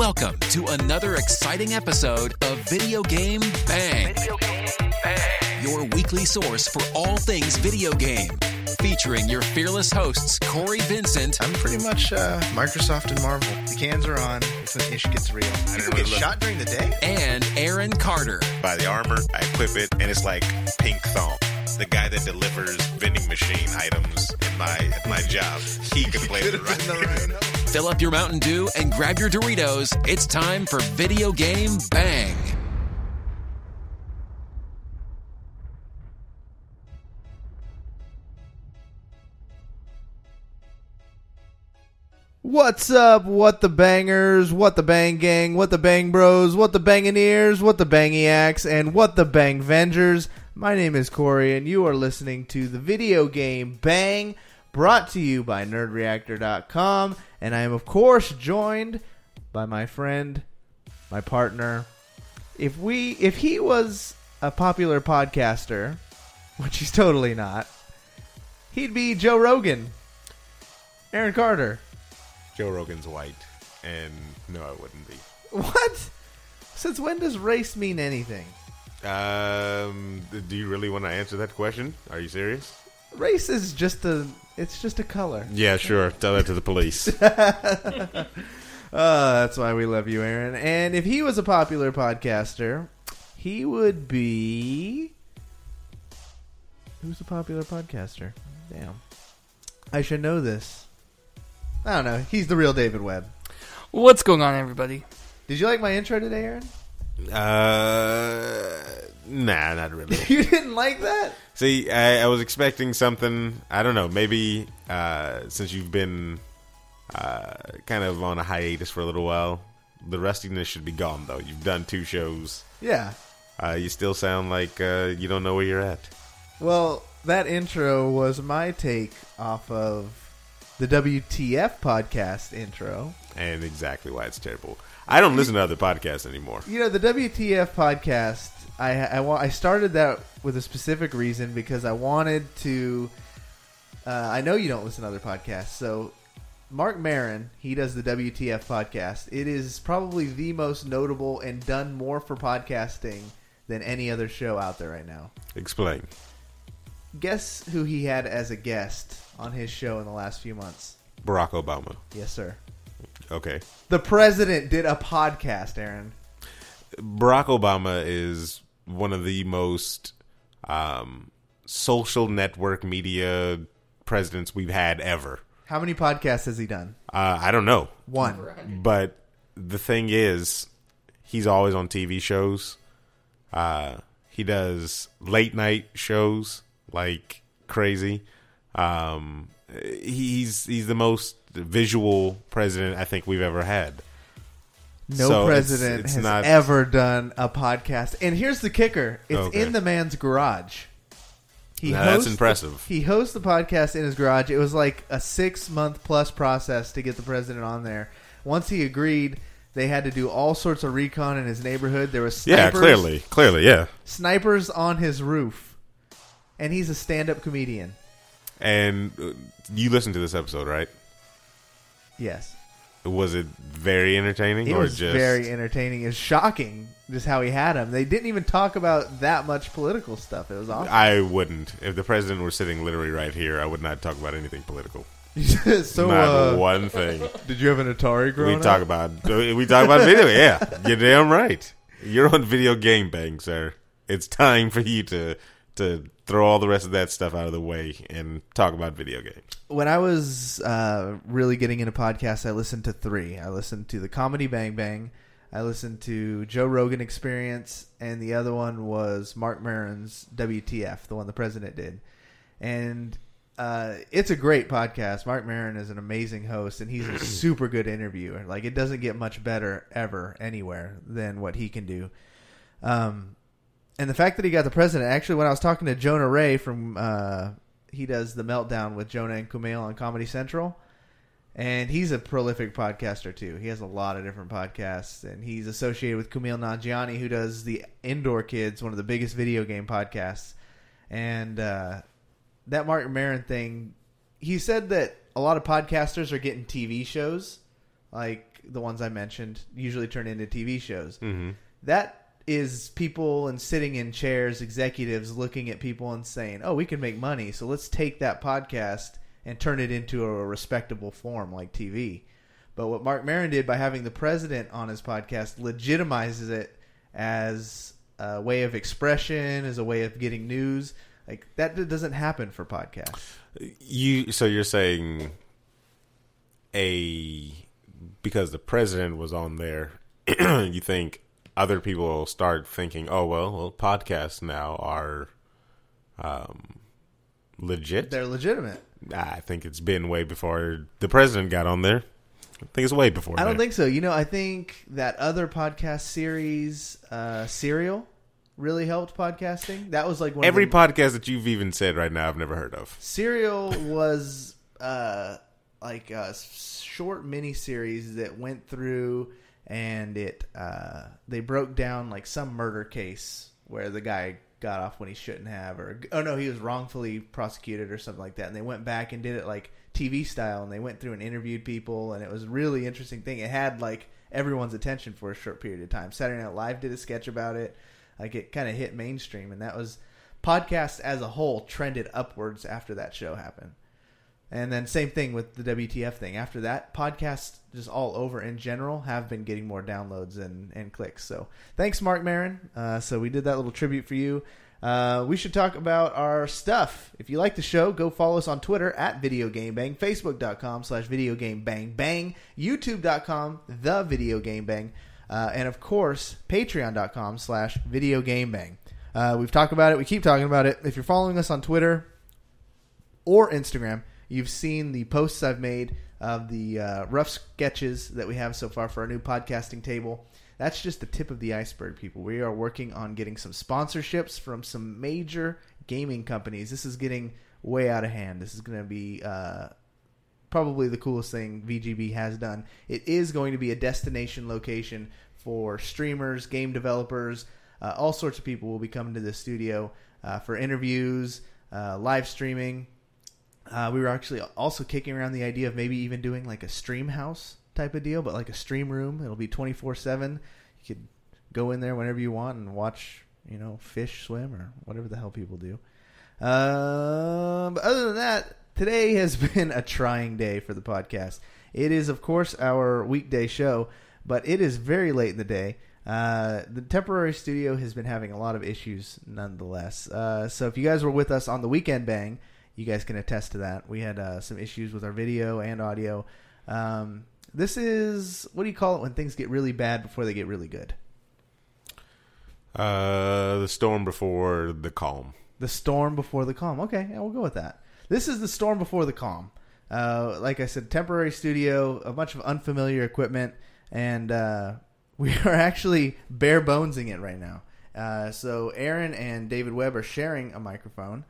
Welcome to another exciting episode of Video Game Bang. Your weekly source for all things video game. Featuring your fearless hosts, Corey Vincent. I'm pretty much Microsoft and Marvel. The cans are on. It's when ish gets real. People get shot during the day? And Aaron Carter. Buy the armor, I equip it, and it's like pink thong. The guy that delivers vending machine items at my job, he can play the right. Fill up your Mountain Dew and grab your Doritos. It's time for Video Game Bang. What's up, what the bangers, what the bang gang, what the bang bros, what the bangineers, what the bangiacs, and what the bang vengers. My name is Corey, and you are listening to the Video Game Bang, brought to you by NerdReactor.com, and I am, of course, joined by my friend, my partner. If he was a popular podcaster, which he's totally not, he'd be Joe Rogan. Aaron Carter. Joe Rogan's white, and no, I wouldn't be. What? Since when does race mean anything? Do you really want to answer that question? Are you serious? Race is just a color. Yeah, sure. Tell that to the police. That's why we love you, Aaron. And if he was a popular podcaster, he would be... Who's a popular podcaster? Damn. I should know this. I don't know. He's the real David Webb. What's going on, everybody? Did you like my intro today, Aaron? Nah, not really. You didn't like that? See, I was expecting something, I don't know, maybe since you've been kind of on a hiatus for a little while, the rustiness should be gone, though. You've done 2 shows. Yeah. You still sound like you don't know where you're at. Well, that intro was my take off of the WTF podcast intro. And exactly why it's terrible. I don't listen to other podcasts anymore. You know, the WTF podcast, I started that with a specific reason because I wanted to... I know you don't listen to other podcasts, so Mark Maron, he does the WTF podcast. It is probably the most notable and done more for podcasting than any other show out there right now. Explain. Guess who he had as a guest on his show in the last few months? Barack Obama. Yes, sir. Okay. The president did a podcast, Aaron. Barack Obama is one of the most social network media presidents we've had ever. How many podcasts has he done? I don't know. 1. But the thing is, he's always on TV shows. He does late night shows like crazy. He's the most visual president I think we've ever had. No president has ever done a podcast. And here's the kicker. It's in the man's garage. That's impressive. He hosts the podcast in his garage. It was like a 6-month plus process to get the president on there. Once he agreed, they had to do all sorts of recon in his neighborhood. There was snipers. Yeah, clearly, yeah. Snipers on his roof. And he's a stand-up comedian. And you listened to this episode, right? Yes. Was it very entertaining? It was very entertaining. It was shocking just how he had him. They didn't even talk about that much political stuff. It was awesome. I wouldn't. If the president were sitting literally right here, I would not talk about anything political. So, not one thing. Did you have an Atari growing up? We talk about video. Yeah, you're damn right. You're on Video Game Bang, sir. It's time for you to throw all the rest of that stuff out of the way and talk about video games. When I was really getting into podcasts, I listened to 3. I listened to the Comedy Bang Bang, I listened to Joe Rogan Experience, and the other one was Mark Maron's WTF, the one the president did. And it's a great podcast. Mark Maron is an amazing host, and he's a super good interviewer. Like, it doesn't get much better ever anywhere than what he can do. And the fact that he got the president, actually, when I was talking to Jonah Ray from, he does The Meltdown with Jonah and Kumail on Comedy Central, and he's a prolific podcaster too. He has a lot of different podcasts, and he's associated with Kumail Nanjiani, who does the Indoor Kids, one of the biggest video game podcasts. And that Mark Maron thing, he said that a lot of podcasters are getting TV shows. Like, like the ones I mentioned, usually turn into TV shows. Mm-hmm. That is people and sitting in chairs, executives looking at people and saying, oh, we can make money, so let's take that podcast and turn it into a respectable form like TV. But what Marc Maron did by having the president on his podcast legitimizes it as a way of expression, as a way of getting news. Like, that doesn't happen for podcasts. So you're saying because the president was on there, you think other people will start thinking, oh, well, podcasts now are legit? They're legitimate. I think it's been way before the president got on there. I think it's way before I don't think so. I think that other podcast series, Serial, really helped podcasting. That was like one every of the, podcast that you've even said right now I've never heard of. Serial was like a short mini series that went through and they broke down like some murder case where the guy got off when he shouldn't have, he was wrongfully prosecuted or something like that, and they went back and did it like TV style, and they went through and interviewed people, and it was a really interesting thing. It had like everyone's attention for a short period of time. Saturday Night Live did a sketch about it. Like, it kind of hit mainstream, and that was podcasts as a whole trended upwards after that show happened. And then same thing with the WTF thing. After that, podcasts just all over in general have been getting more downloads and clicks. So thanks, Marc Maron. So we did that little tribute for you. We should talk about our stuff. If you like the show, go follow us on Twitter at VideoGameBang, Facebook.com/VideoGameBangBang, YouTube.com, TheVideoGameBang, and of course, Patreon.com/VideoGameBang. We've talked about it. We keep talking about it. If you're following us on Twitter or Instagram, you've seen the posts I've made of the rough sketches that we have so far for our new podcasting table. That's just the tip of the iceberg, people. We are working on getting some sponsorships from some major gaming companies. This is getting way out of hand. This is going to be probably the coolest thing VGB has done. It is going to be a destination location for streamers, game developers, all sorts of people will be coming to the studio for interviews, live streaming. We were actually also kicking around the idea of maybe even doing like a stream house type of deal, but like a stream room. It'll be 24/7. You could go in there whenever you want and watch, fish swim or whatever the hell people do. But other than that, today has been a trying day for the podcast. It is, of course, our weekday show, but it is very late in the day. The temporary studio has been having a lot of issues nonetheless. So if you guys were with us on the Weekend Bang, you guys can attest to that. We had some issues with our video and audio. This is, what do you call it when things get really bad before they get really good? The storm before the calm. The storm before the calm. Okay, yeah, we'll go with that. This is the storm before the calm. Like I said, temporary studio, a bunch of unfamiliar equipment, and we are actually bare bonesing it right now. So Aaron and David Webb are sharing a microphone.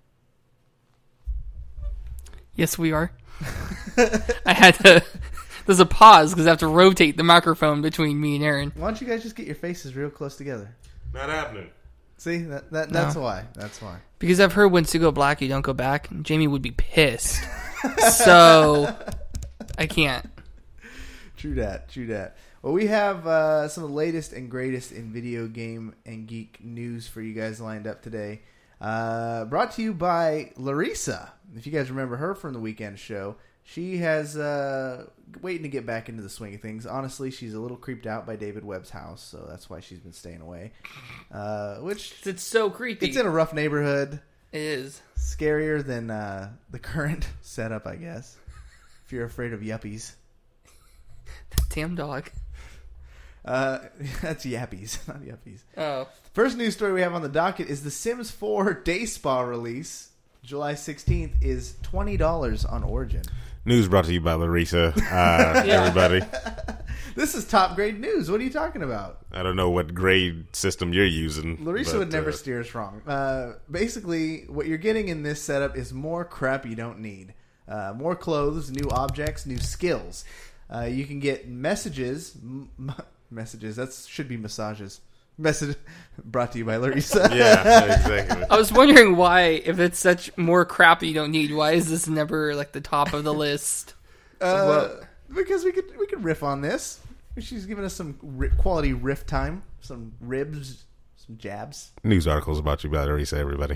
Yes, we are. I had to... There's a pause because I have to rotate the microphone between me and Aaron. Why don't you guys just get your faces real close together? Not happening. See, that's why. That's why. Because I've heard once you go black, you don't go back. And Jamie would be pissed. So, I can't. True that. Well, we have some of the latest and greatest in video game and geek news for you guys lined up today. Brought to you by Larissa. If you guys remember her from the weekend show, she has waiting to get back into the swing of things. Honestly, she's a little creeped out by David Webb's house, so that's why she's been staying away. Which it's so creepy. It's in a rough neighborhood. It is. Scarier than the current setup, I guess. If you're afraid of yuppies. Damn dog. That's yappies, not yuppies. Oh. First news story we have on the docket is the Sims 4 Day Spa release. July 16th is $20 on Origin. News brought to you by Larissa, everybody. This is top grade news. What are you talking about? I don't know what grade system you're using. Larissa would never steer us wrong. Basically, what you're getting in this setup is more crap you don't need. More clothes, new objects, new skills. You can get messages. Messages. That should be massages. Message brought to you by Larissa. Yeah, exactly. I was wondering why, if it's such more crap you don't need, why is this never like the top of the list? There's Because we could riff on this. She's giving us some quality riff time, some ribs, some jabs. News articles about you by Arisa, everybody.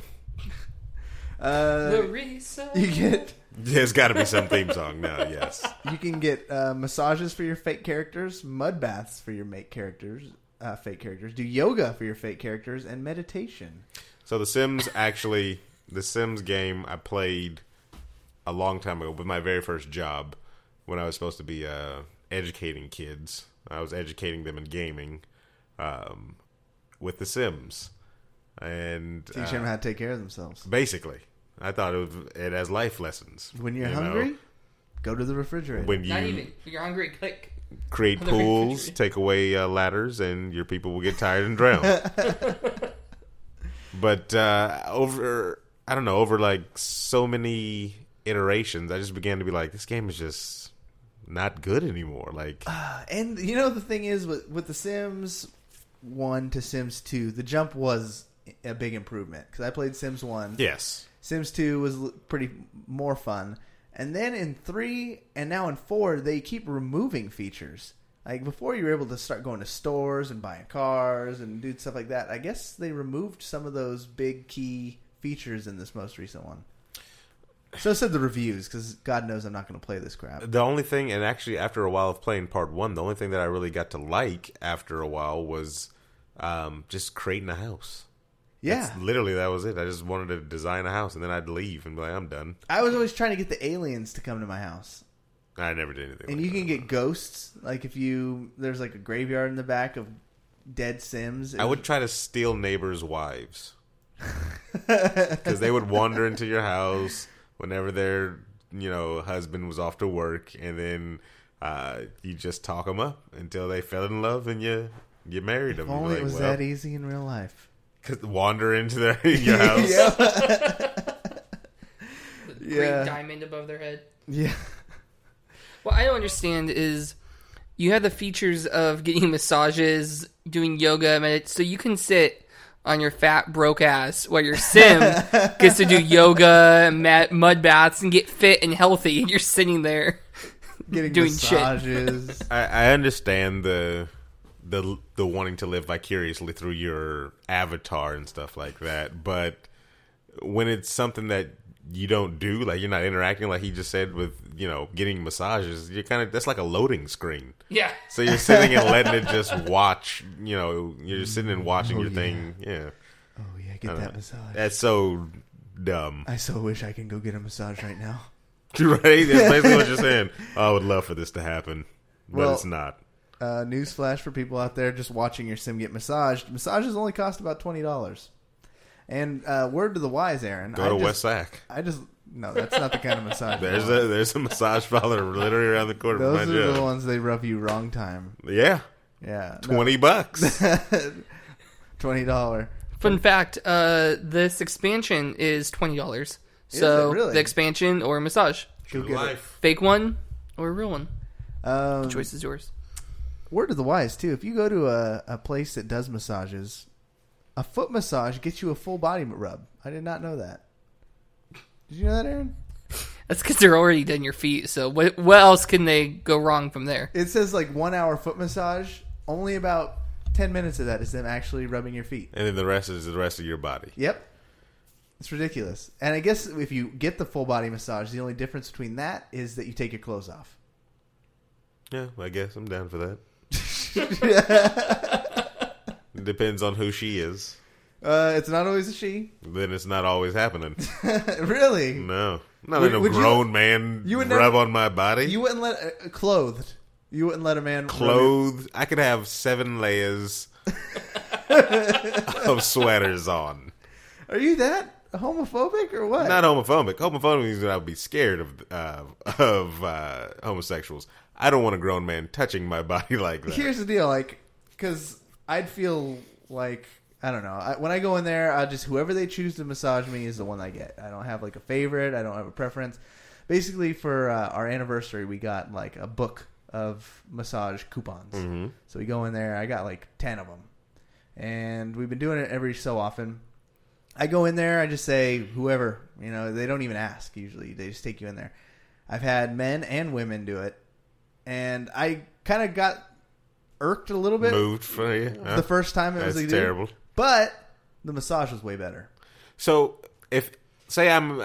You get. There's got to be some theme song now. Yes. You can get massages for your fake characters, mud baths for your fake characters, do yoga for your fake characters, and meditation. So the Sims game I played a long time ago with my very first job when I was supposed to be educating kids. I was educating them in gaming with the Sims. And teach them how to take care of themselves. Basically. I thought it has life lessons. When you're hungry, go to the refrigerator. When Not even. When you're hungry, click. Create pools, take away ladders, and your people will get tired and drown. But over like so many iterations, I just began to be like, this game is just not good anymore. Like, and you know the thing is with the Sims 1 to Sims 2, the jump was a big improvement because I played Sims 1. Yes. Sims 2 was pretty more fun. And then in 3 and now in 4, they keep removing features. Like before you were able to start going to stores and buying cars and do stuff like that. I guess they removed some of those big key features in this most recent one. So said the reviews, because God knows I'm not going to play this crap. The only thing, and actually after a while of playing part 1, the only thing that I really got to like after a while was just creating a house. Yeah. That was it. I just wanted to design a house, and then I'd leave and be like, I'm done. I was always trying to get the aliens to come to my house. I never did anything. And you can get ghosts. Like there's like a graveyard in the back of dead Sims. I would try to steal neighbors' wives. Because they would wander into your house whenever their husband was off to work, and then you just talk them up until they fell in love and you married them. If only it was that easy in real life. Wander into your house. Great diamond above their head. Yeah. What I don't understand is you have the features of getting massages, doing yoga, so you can sit on your fat broke ass while your Sim gets to do yoga, mud baths, and get fit and healthy, and you're sitting there getting doing massages. Shit. I understand the wanting to live vicariously through your avatar and stuff like that, but when it's something that you don't do, like you're not interacting, like he just said with getting massages, you're that's like a loading screen. Yeah. So you're sitting and letting it just watch. You're just sitting and watching your thing. Yeah. Oh yeah, get that massage. That's so dumb. I so wish I can go get a massage right now. Right? That's basically what you're saying. I would love for this to happen, but it's not. Newsflash for people out there just watching your Sim get massaged. Massages only cost about $20. And word to the wise, Aaron. Go to West Sac. No, that's not the kind of massage. There's a massage parlor literally around the corner from my job. Those are the ones they rub you wrong time. Yeah. Yeah. $20. $20. Fun fact, this expansion is $20. So really? The expansion or massage. Go get it. Fake one or a real one. The choice is yours. Word to the wise, too. If you go to a place that does massages, a foot massage gets you a full body rub. I did not know that. Did you know that, Aaron? That's because they're already done your feet, so what else can they go wrong from there? It says 1 hour foot massage. Only about 10 minutes of that is them actually rubbing your feet. And then the rest is the rest of your body. Yep. It's ridiculous. And I guess if you get the full body massage, the only difference between that is that you take your clothes off. Yeah, I guess I'm down for that. It depends on who she is. It's not always a she. Then it's not always happening. Really? No. Not letting a grown man rub on my body. You wouldn't let... clothed. You wouldn't let a man... Clothed? I could have 7 layers of sweaters on. Are you that homophobic or what? Not homophobic. Homophobic means that I would be scared of homosexuals. I don't want a grown man touching my body like that. Here's the deal, because I'd feel like, I don't know. When I go in there, whoever they choose to massage me is the one I get. I don't have a favorite. I don't have a preference. Basically, for our anniversary, we got a book of massage coupons. Mm-hmm. So we go in there. I got 10 of them, and we've been doing it every so often. I go in there. I just say whoever. They don't even ask. Usually, they just take you in there. I've had men and women do it. and I kind of got irked a little bit. Moved for you the first time it was That's like, terrible. But the massage was way better. So if say I'm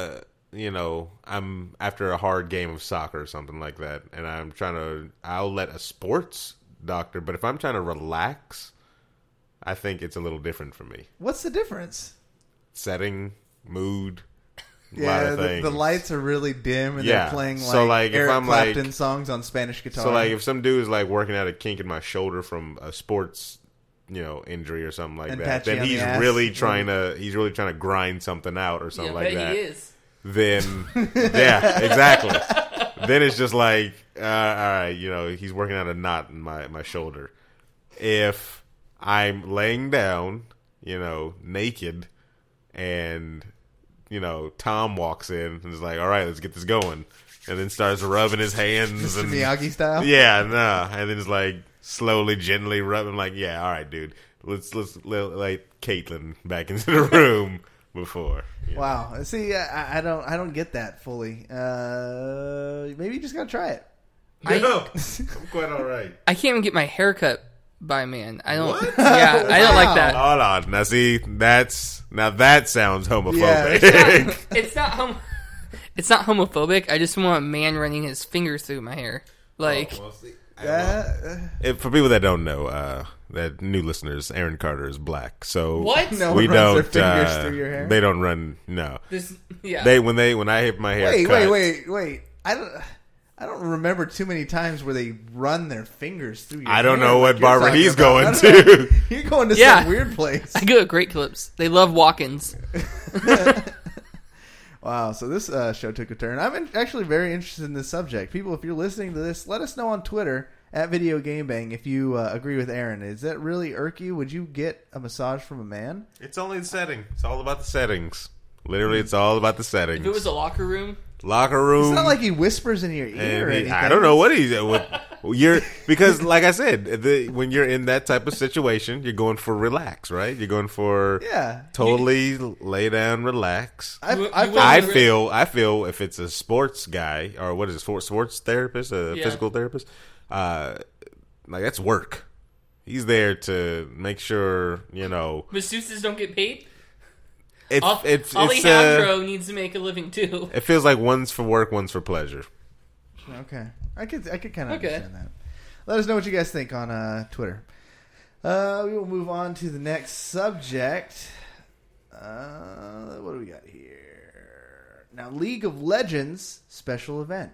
I'm after a hard game of soccer or something like that, and I'll let a sports doctor, but if I'm trying to relax, I think it's a little different for me. What's the difference? Setting, mood, a lot Yeah, of things. the lights are really dim, and Yeah. they're playing So, like, if Eric I'm, Clapton songs on Spanish guitar. So, like, if some dude is, like, working out a kink in my shoulder from a sports, injury or something like And that, pat you then on he's the ass. really trying to grind something out or something like that. He is. Then, yeah, exactly. Then it's just like, all right, he's working out a knot in my shoulder. If I'm laying down, naked, and Tom walks in and is like, all right, let's get this going, and then starts rubbing his hands Mr. and Miyagi style. yeah, and then it's like slowly, gently rubbing, like, yeah, all right, dude, let's let Caitlin back into the room before. Wow. See, I don't get that fully. Maybe you just gotta try it. No, I'm quite all right. I can't even get my hair cut by a man. I don't. What? Yeah, I don't like that. Hold on. Now, see, that sounds homophobic. Yeah, It's not It's not homophobic. I just want a man running his fingers through my hair. Like, For people that don't know, that new listeners, Aaron Carter is black. So what? No we one runs don't. their fingers through your hair. They don't run. No. This, yeah. When I have my hair. Wait. I don't remember too many times where they run their fingers through your I don't hair know like what you're barber talking he's about. going I don't know. to. You're going to Yeah. some weird place. I go at Great Clips. They love walk-ins. Wow, so this show took a turn. I'm actually very interested in this subject. People, if you're listening to this, let us know on Twitter at Video Game Bang if you agree with Aaron. Is that really irk you? Would you get a massage from a man? It's only the setting. It's all about the settings. Literally, it's all about the settings. If it was a locker room, Locker room. It's not like he whispers in your ear or anything. I don't know what he's because, like I said, when you're in that type of situation, you're going for relax, right? You're going for totally lay down, relax. I feel if it's a sports guy or what is it, sports therapist, a physical therapist, like that's work. He's there to make sure masseuses don't get paid. Alejandro needs to make a living too. It feels like one's for work, one's for pleasure. Okay, I could kind of understand that. Let us know what you guys think on Twitter. We will move on to the next subject. What do we got here? Now, League of Legends special event.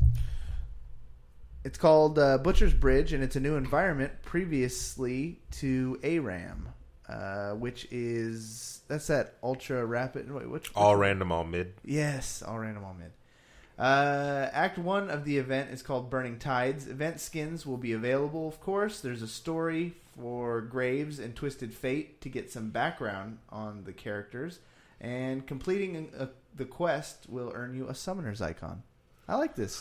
It's called Butcher's Bridge, and it's a new environment previously to ARAM, which is... That's that ultra rapid... Wait, which all random, all mid. Yes, all random, all mid. Act 1 of the event is called Burning Tides. Event skins will be available, of course. There's a story for Graves and Twisted Fate to get some background on the characters. And completing the quest will earn you a Summoner's icon. I like this.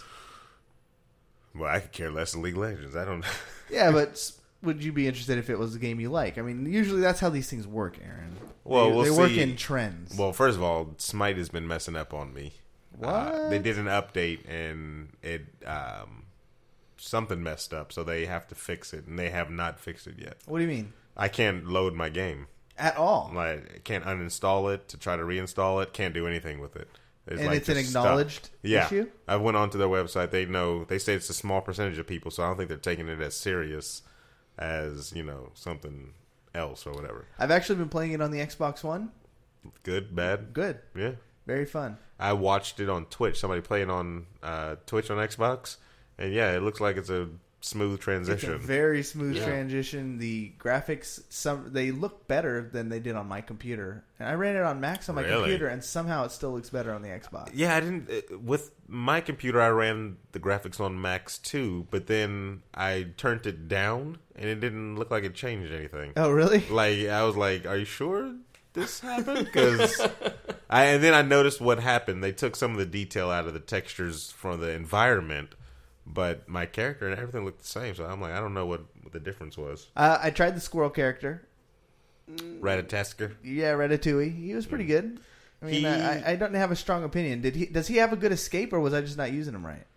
Well, I could care less than League of Legends. I don't know. Yeah, but... Would you be interested if it was a game you like? I mean, usually that's how these things work, Aaron. Well, they work in trends. Well, first of all, Smite has been messing up on me. What? They did an update and it something messed up, so they have to fix it, and they have not fixed it yet. What do you mean? I can't load my game at all. Like, I can't uninstall it to try to reinstall it. Can't do anything with it. It's an acknowledged issue? I went onto their website. They say it's a small percentage of people, so I don't think they're taking it as serious as something else or whatever. I've actually been playing it on the Xbox One. Good, bad, good, yeah, very fun. I watched it on Twitch. Somebody playing on Twitch on Xbox, and yeah, it looks like it's a smooth transition. It's a very smooth transition. The graphics, they look better than they did on my computer. And I ran it on Max on my computer, and somehow it still looks better on the Xbox. Yeah, I didn't. With my computer, I ran the graphics on Max too, but then I turned it down, and it didn't look like it changed anything. Oh, really? Like, I was like, "Are you sure this happened?" Because and then I noticed what happened. They took some of the detail out of the textures from the environment. But my character and everything looked the same, so I'm like, I don't know what the difference was. I tried the squirrel character. Ratatasker? Yeah, Ratatouille. He was pretty good. I mean, I don't have a strong opinion. Does he have a good escape, or was I just not using him right?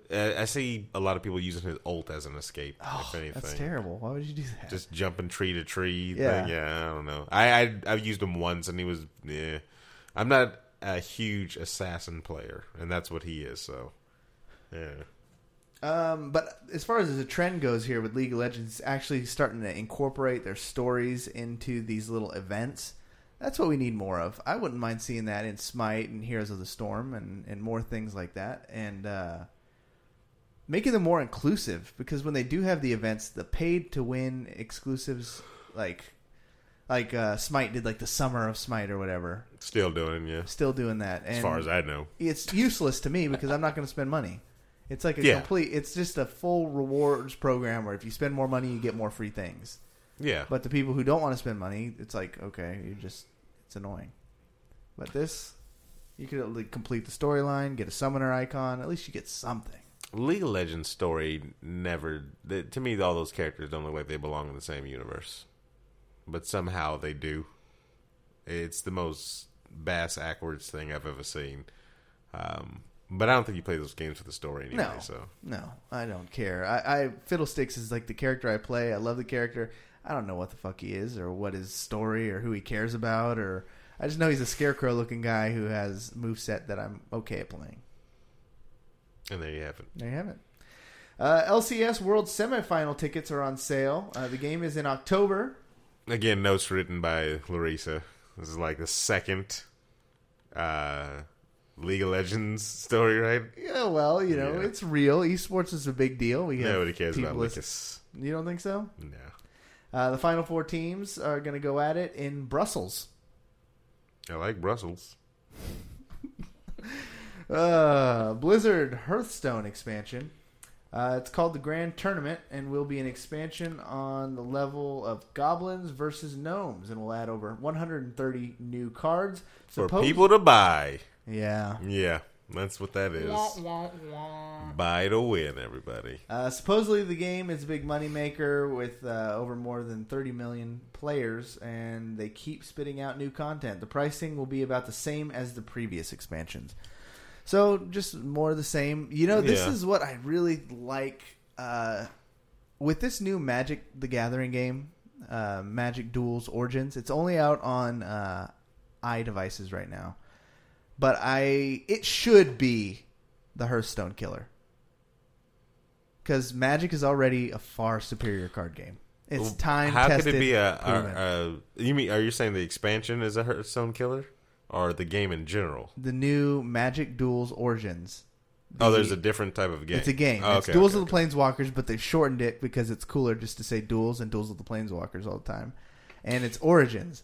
I see a lot of people using his ult as an escape. If anything, that's terrible. Why would you do that? Just jumping tree to tree. Yeah. Thing. Yeah, I don't know. I've used him once, and he was. Yeah, I'm not a huge assassin player, and that's what he is. So, yeah. But as far as the trend goes here with League of Legends, it's actually starting to incorporate their stories into these little events. That's what we need more of. I wouldn't mind seeing that in Smite and Heroes of the Storm and more things like that. And making them more inclusive, because when they do have the events, the paid-to-win exclusives, like Smite did, like the Summer of Smite or whatever. Still doing, yeah. Still doing that. And as far as I know. It's useless to me because I'm not going to spend money. It's like it's just a full rewards program where if you spend more money, you get more free things. Yeah. But the people who don't want to spend money, it's like, okay, it's annoying. But this, you could complete the storyline, get a summoner icon, at least you get something. League of Legends story to me, all those characters don't look like they belong in the same universe. But somehow they do. It's the most bass-ackwards thing I've ever seen. But I don't think you play those games for the story anyway. No, I don't care. Fiddlesticks is like the character I play. I love the character. I don't know what the fuck he is or what his story or who he cares about. Or I just know he's a scarecrow-looking guy who has moveset that I'm okay at playing. And there you have it. There you have it. LCS World Semifinal tickets are on sale. The game is in October. Again, notes written by Larissa. This is like the second League of Legends story, right? Yeah, well, it's real. Esports is a big deal. Nobody cares about Lucas. You don't think so? No. The final 4 teams are going to go at it in Brussels. I like Brussels. Blizzard Hearthstone expansion. It's called the Grand Tournament and will be an expansion on the level of goblins versus gnomes, and will add over 130 new cards for people to buy. Yeah. Yeah, that's what that is. Buy to win, everybody. Supposedly the game is a big moneymaker with over more than 30 million players, and they keep spitting out new content. The pricing will be about the same as the previous expansions. So, just more of the same. This is what I really like. With this new Magic the Gathering game, Magic Duels Origins, it's only out on iDevices right now. But it should be the Hearthstone killer. Because Magic is already a far superior card game. It's time-tested. How could it be are you saying the expansion is a Hearthstone killer? Or the game in general? The new Magic Duels Origins. There's a different type of game. It's a game. It's Duels of the Planeswalkers, but they've shortened it because it's cooler just to say Duels and Duels of the Planeswalkers all the time. And it's Origins.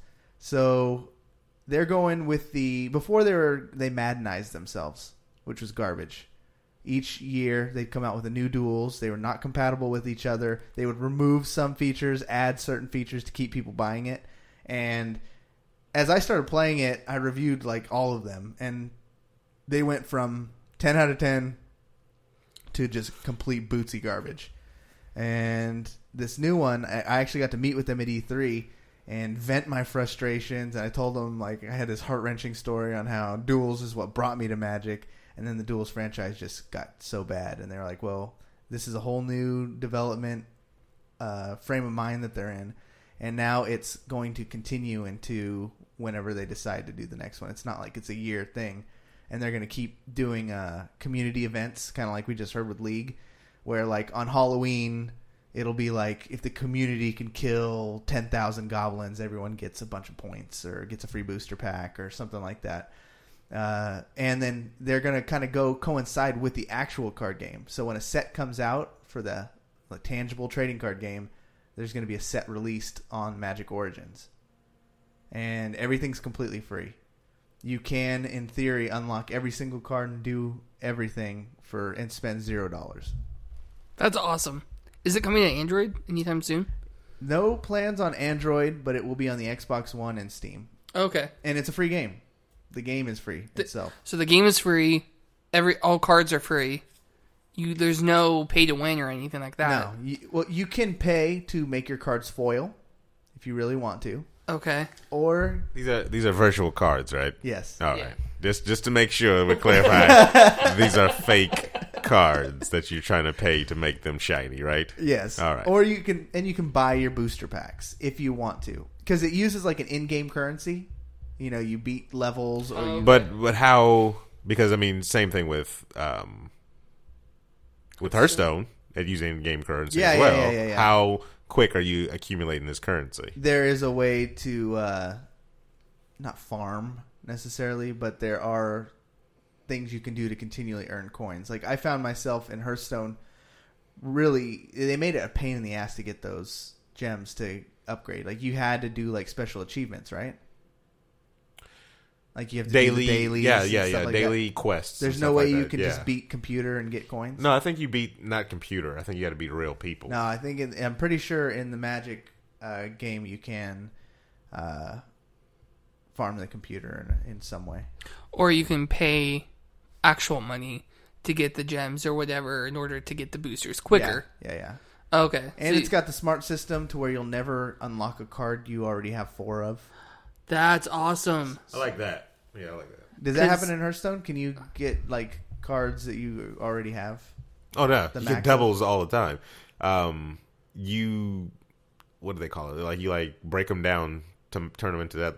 So they're going with before they Maddenized themselves, which was garbage. Each year they'd come out with a new Duels. They were not compatible with each other. They would remove some features, add certain features to keep people buying it. And as I started playing it, I reviewed all of them, and they went from 10 out of 10 to just complete bootsy garbage. And this new one, I actually got to meet with them at E3 and vent my frustrations. And I told them I had this heart-wrenching story on how Duels is what brought me to Magic, and then the Duels franchise just got so bad. And they're like, well, this is a whole new development frame of mind that they're in. And now it's going to continue into whenever they decide to do the next one. It's not like it's a year thing. And they're going to keep doing community events, kind of like we just heard with League, where on Halloween, it'll be if the community can kill 10,000 goblins, everyone gets a bunch of points or gets a free booster pack or something like that. And then they're going to kind of coincide with the actual card game. So when a set comes out for the tangible trading card game, there's going to be a set released on Magic Origins. And everything's completely free. You can, in theory, unlock every single card and do everything and spend $0. That's awesome. Is it coming to Android anytime soon? No plans on Android, but it will be on the Xbox One and Steam. Okay. And it's a free game. The game is free itself. So the game is free. All cards are free. There's no pay to win or anything like that. No. You can pay to make your cards foil if you really want to. Okay. Or these are virtual cards, right? Yes. All right. Just to make sure we clarify, these are fake cards that you're trying to pay to make them shiny, right? Yes. All right. Or you can buy your booster packs if you want to, because it uses like an in-game currency. You know, you beat levels, or you. But how? Because I mean, same thing with Hearthstone. It uses in-game currency as well. Yeah. How quick are you accumulating this currency? There is a way to not farm necessarily, but there are things you can do to continually earn coins. Like I found myself in Hearthstone, really, they made it a pain in the ass to get those gems to upgrade. Like you had to do like special achievements, right? Like you have to do the dailies. Yeah, like daily that. quests. There's no way you can just beat computer and get coins. No, I think you beat not computer. I think you got to beat real people. No, I think I'm pretty sure in the Magic game you can farm the computer in some way, or you can pay actual money to get the gems or whatever in order to get the boosters quicker. Yeah. Okay, and it's got the smart system to where you'll never unlock a card you already have 4 of. That's awesome. I like that. Yeah, I like that. Does that happen in Hearthstone? Can you get like cards that you already have? Oh no, you get doubles all the time. What do they call it? Like you break them down to turn them into that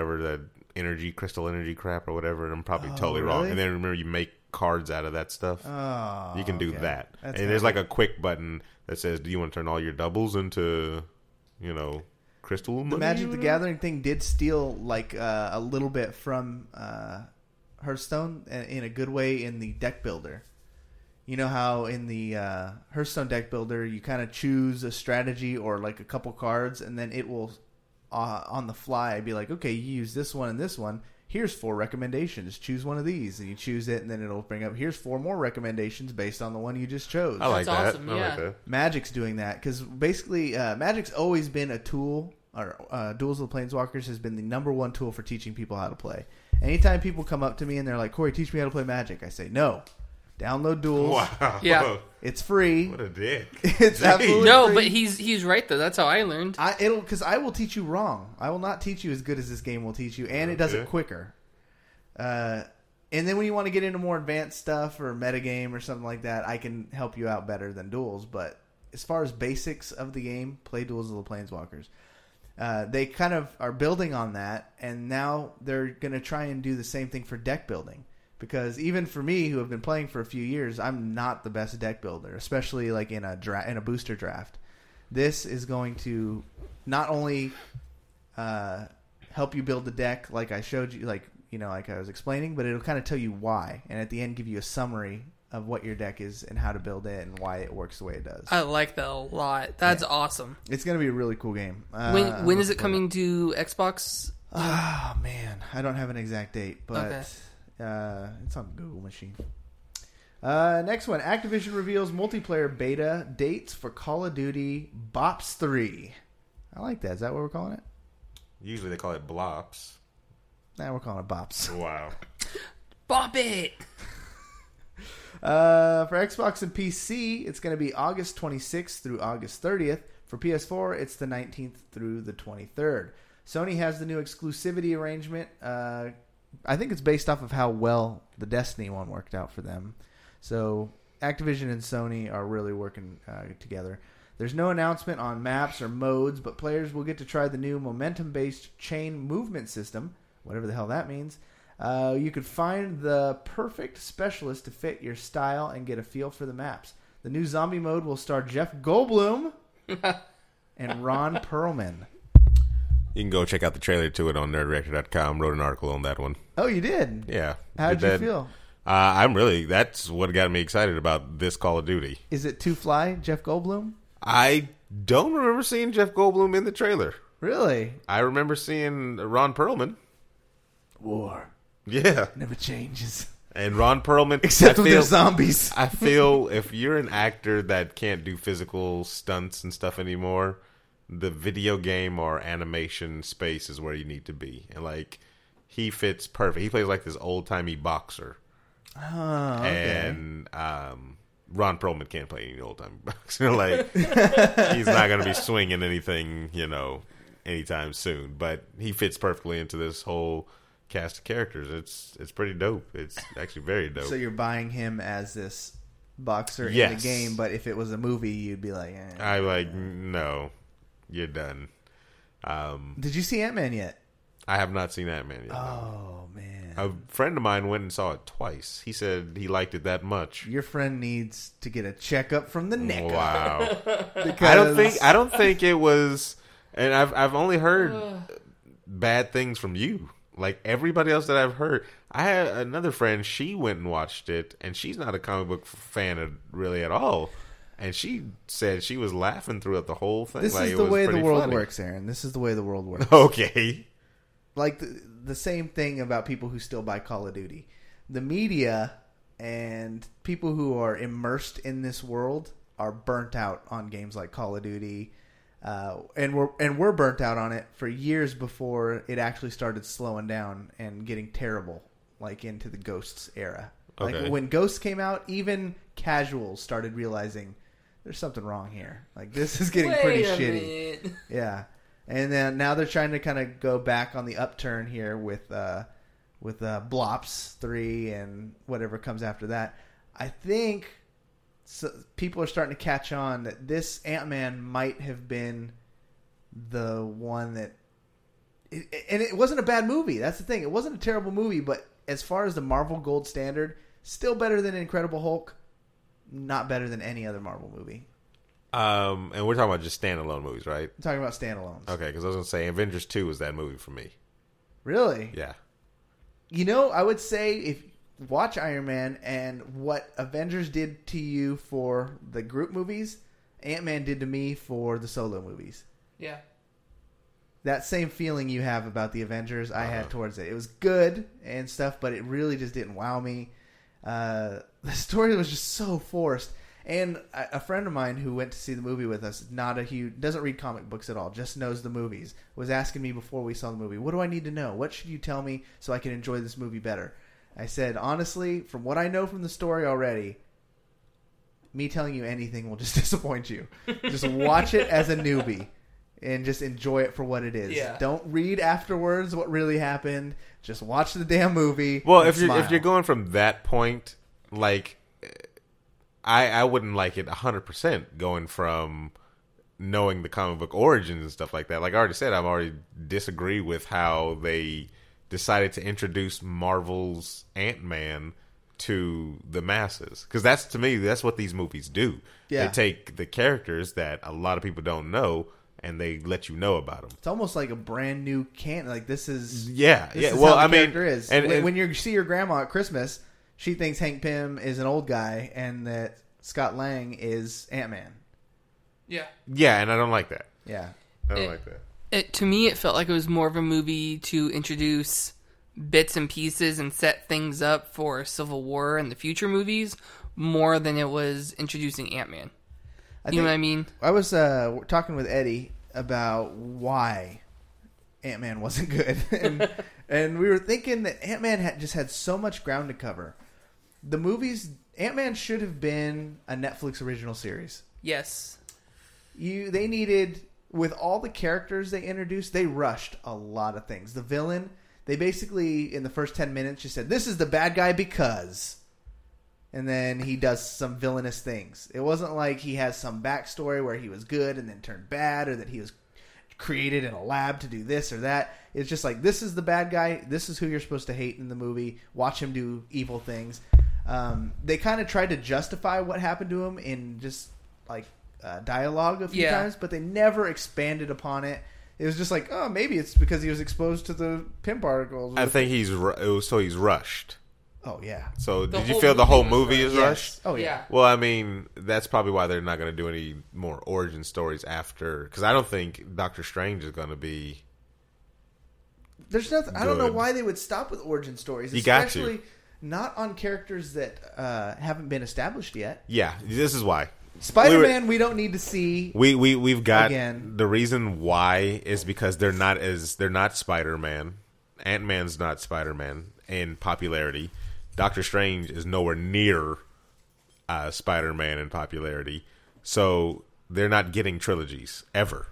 crystal energy crap or whatever. And I'm probably totally wrong. And then remember, you make cards out of that stuff. Oh, you can do that. That's and there's like a quick button that says, "Do you want to turn all your doubles into, crystal money?" The Magic the Gathering thing did steal like a little bit from Hearthstone in a good way in the deck builder. You know how in the Hearthstone deck builder you kind of choose a strategy or like a couple cards, and then it will on the fly be like, okay, you use this one and this one. Here's 4 recommendations. Choose one of these, and you choose it, and then it'll bring up, here's 4 more recommendations based on the one you just chose. I like that. Awesome, I like that. Magic's doing that because basically Magic's always been a tool, or Duels of the Planeswalkers has been the number one tool for teaching people how to play. Anytime people come up to me and they're like, Corey, teach me how to play Magic, I say, no. Download Duels. Wow. Yeah. It's free. What a dick. It's absolutely No, free. but he's right though. That's how I learned. Because I will teach you wrong. I will not teach you as good as this game will teach you, and it does it quicker. And then when you want to get into more advanced stuff or metagame or something like that, I can help you out better than Duels. But as far as basics of the game, play Duels of the Planeswalkers. They kind of are building on that, and now they're going to try and do the same thing for deck building. Because even for me, who have been playing for a few years, I'm not the best deck builder, especially like in a booster draft. This is going to not only help you build the deck, like I showed you, like I was explaining, but it'll kind of tell you why, and at the end give you a summary of what your deck is and how to build it and why it works the way it does. I like that a lot. That's awesome. It's going to be a really cool game. When is it coming to Xbox? Oh man, I don't have an exact date, but. Okay. It's on the Google machine. Next one. Activision reveals multiplayer beta dates for Call of Duty Bops 3. I like that. Is that what we're calling it? Usually they call it Blops. Nah, we're calling it Bops. Wow. Bop it! For Xbox and PC, it's going to be August 26th through August 30th. For PS4, it's the 19th through the 23rd. Sony has the new exclusivity arrangement. I think it's based off of how well the Destiny one worked out for them. So Activision and Sony are really working together. There's no announcement on maps or modes, but players will get to try the new momentum-based chain movement system, whatever the hell that means. You could find the perfect specialist to fit your style and get a feel for the maps. The new zombie mode will star Jeff Goldblum and Ron Perlman. You can go check out the trailer to it on nerdreactor.com. Wrote an article on that one. Oh, you did? Yeah. How'd you feel? That's what got me excited about this Call of Duty. Is it too fly, Jeff Goldblum? I don't remember seeing Jeff Goldblum in the trailer. Really? I remember seeing Ron Perlman. War. Yeah. Never changes. And Ron Perlman. Except when they're zombies. I feel if you're an actor that can't do physical stunts and stuff anymore, the video game or animation space is where you need to be. And he fits perfect. He plays like this old-timey boxer. Oh, okay. And Ron Perlman can't play any old-timey boxer. He's not going to be swinging anything, anytime soon. But he fits perfectly into this whole cast of characters. It's pretty dope. It's actually very dope. So you're buying him as this boxer in Yes. the game, but if it was a movie, you'd be like, eh. I'm like, no, you're done. Did you see Ant-Man yet? I have not seen Ant-Man yet. Oh, man. A friend of mine went and saw it twice. He said he liked it that much. Your friend needs to get a checkup from the neck. Wow. Because I don't think it was, and I've only heard bad things from you. Like everybody else that I've heard. I had another friend, she went and watched it, and she's not a comic book fan really at all. And she said she was laughing throughout the whole thing. This like, is it the was way the pretty world funny. works, Aaron. This is the way the world works. Okay. Like the same thing about people who still buy Call of Duty. The media and people who are immersed in this world are burnt out on games like Call of Duty, and we're burnt out on it for years before it actually started slowing down and getting terrible, like into the Ghosts era. Okay. Like when Ghosts came out, even casuals started realizing there's something wrong here. Like this is getting pretty shitty. Minute. Yeah. And then now they're trying to kind of go back on the upturn here with Blops 3 and whatever comes after that. I think people are starting to catch on that this Ant-Man might have been the one that... And it wasn't a bad movie. That's the thing. It wasn't a terrible movie, but as far as the Marvel gold standard, still better than Incredible Hulk, not better than any other Marvel movie. And we're talking about just standalone movies, right? I'm talking about standalones. Okay, because I was going to say Avengers 2 was that movie for me. Really? Yeah. You know, I would say if watch Iron Man and what Avengers did to you for the group movies, Ant-Man did to me for the solo movies. Yeah. That same feeling you have about the Avengers, I had towards it. It was good and stuff, but it really just didn't wow me. The story was just so forced. And a friend of mine who went to see the movie with us, doesn't read comic books at all, just knows the movies, was asking me before we saw the movie, what do I need to know? What should you tell me so I can enjoy this movie better? I said, honestly, from what I know from the story already, me telling you anything will just disappoint you. Just watch it as a newbie and just enjoy it for what it is. Yeah. Don't read afterwards what really happened. Just watch the damn movie. Well, and if smile. you're going from that point, like... I wouldn't like it 100% going from knowing the comic book origins and stuff like that. Like I already said, I already disagree with how they decided to introduce Marvel's Ant-Man to the masses. Because that's, to me, that's what these movies do. Yeah. They take the characters that a lot of people don't know and they let you know about them. It's almost like a brand new Like this is Yeah. This Yeah. is Well, how I the mean, character is. and When you see your grandma at Christmas, she thinks Hank Pym is an old guy and that Scott Lang is Ant-Man. Yeah. yeah, and I don't like that. Yeah. I don't like that. To me, it felt like it was more of a movie to introduce bits and pieces and set things up for Civil War and the future movies more than it was introducing Ant-Man. You know what I mean? I was talking with Eddie about why Ant-Man wasn't good. and we were thinking that Ant-Man just had so much ground to cover. The movies... Ant-Man should have been a Netflix original series. Yes. They needed, with all the characters they introduced, they rushed a lot of things. The villain, they basically, in the first 10 minutes, just said, this is the bad guy because... And then he does some villainous things. It wasn't like he has some backstory where he was good and then turned bad, or that he was created in a lab to do this or that. It's just like, this is the bad guy. This is who you're supposed to hate in the movie. Watch him do evil things. They kind of tried to justify what happened to him in just like dialogue a few times, but they never expanded upon it. It was just like, oh, maybe it's because he was exposed to the Pym particles. I think he's rushed. Oh, yeah. So The did you whole feel the movie whole was movie rushed. is rushed? Oh, yeah. Well, I mean, that's probably why they're not going to do any more origin stories after. Because I don't think Doctor Strange is going to be. There's nothing. I don't know Good. why they would stop with origin stories, You got especially to. not on characters that haven't been established yet. Yeah, this is why. Spider-Man, we don't need to see. We've got Again. the reason why is because they're not Spider-Man. Ant-Man's not Spider-Man in popularity. Doctor Strange is nowhere near Spider-Man in popularity, so they're not getting trilogies ever.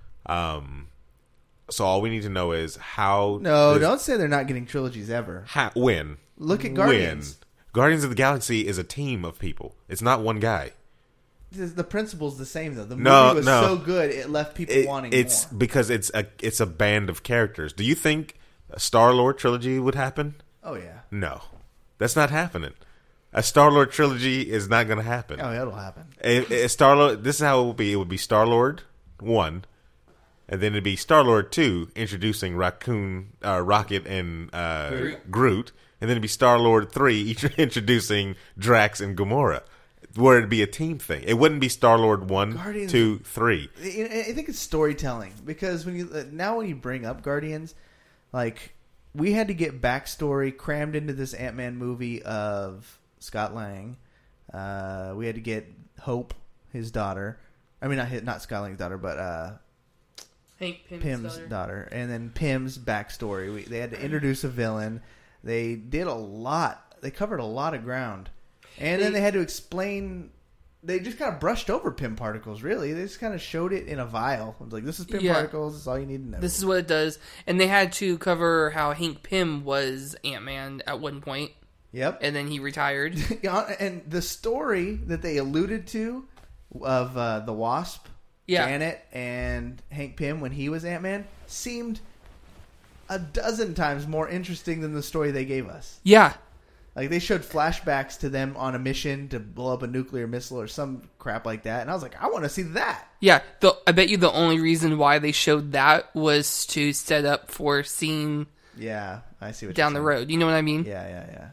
So all we need to know is how. No, don't say they're not getting trilogies ever. When? Look at Guardians. Guardians of the Galaxy is a team of people. It's not one guy. The principle's the same though. The movie was so good it left people wanting it's more. Because it's a band of characters. Do you think a Star-Lord trilogy would happen? Oh yeah. No, that's not happening. A Star-Lord trilogy is not going to happen. Oh, it'll happen. Star-Lord. This is how it will be. It would be Star-Lord 1, and then it'd be Star-Lord 2 introducing Rocket and Groot, and then it'd be Star-Lord 3 introducing Drax and Gamora, where it'd be a team thing. It wouldn't be Star-Lord 1, 2, 3. I think it's storytelling because when you bring up Guardians, like we had to get backstory crammed into this Ant-Man movie of Scott Lang. We had to get Hope, his daughter. I mean, not Scott Lang's daughter, but Hank Pym's daughter. And then Pym's backstory. They had to introduce a villain. They did a lot. They covered a lot of ground. And then they had to explain. They just kind of brushed over Pym particles, really. They just kind of showed it in a vial. It was like, this is Pym particles. This is all you need to know. This is what it does. And they had to cover how Hank Pym was Ant-Man at one point. Yep. And then he retired. And the story that they alluded to of the Wasp, Janet, and Hank Pym when he was Ant-Man seemed a dozen times more interesting than the story they gave us. Yeah. Like, they showed flashbacks to them on a mission to blow up a nuclear missile or some crap like that. And I was like, I want to see that. Yeah. I bet you the only reason why they showed that was to set up for seeing Yeah, I see what down you're the road. You know what I mean? Yeah.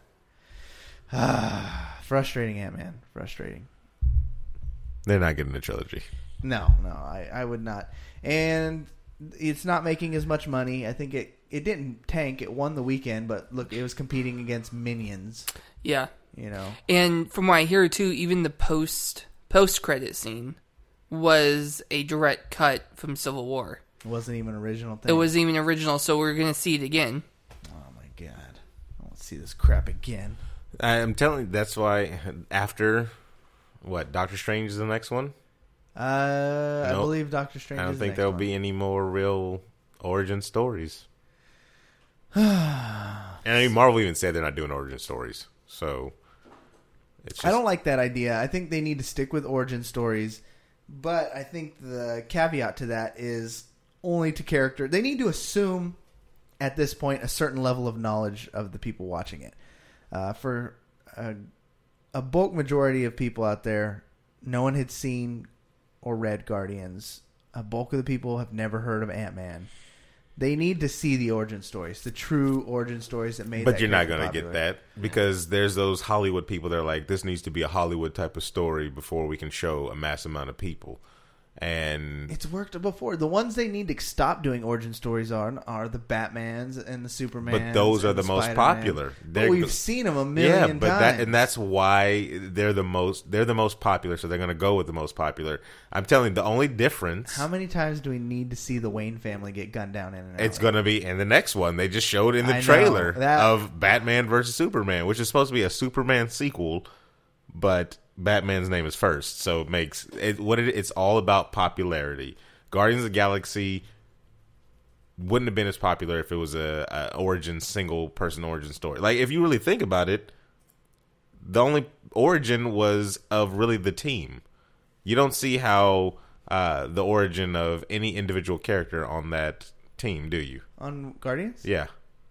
Frustrating, Ant-Man. Frustrating. They're not getting a trilogy. No, I would not. And it's not making as much money. I think it didn't tank. It won the weekend, but look, it was competing against Minions. Yeah. You know. And from what I hear too, even the post-credit scene was a direct cut from Civil War. It wasn't even an original thing. It wasn't even original, so we're going to see it again. Oh my god. I want to see this crap again. I'm telling you, that's why after Doctor Strange is the next one? I believe Doctor Strange. I don't is think the there'll next be any more real origin stories. And I mean, Marvel even said they're not doing origin stories, so it's just... I don't like that idea. I think they need to stick with origin stories, but I think the caveat to that is only to character. They need to assume at this point a certain level of knowledge of the people watching it. For a bulk majority of people out there, no one had seen or read Guardians. A bulk of the people have never heard of Ant-Man. They need to see the origin stories, the true origin stories that made. But you're not going to get that because there's those Hollywood people that are like, this needs to be a Hollywood type of story before we can show a mass amount of people. And it's worked before. The ones they need to stop doing origin stories are the Batmans and the Supermans. But those are the most Spider-Man. popular. But we've seen them a million times. That's why they're the most popular. So they're going to go with the most popular. I'm telling you, the only difference. How many times do we need to see the Wayne family get gunned down in an alley? It's going to be in the next one. They just showed in the trailer of Batman versus Superman, which is supposed to be a Superman sequel, but Batman's name is first, so it makes it it's all about popularity. Guardians of the Galaxy wouldn't have been as popular if it was a single person origin story. Like, if you really think about it, the only origin was of really the team. You don't see how the origin of any individual character on that team, do you? On Guardians? Yeah.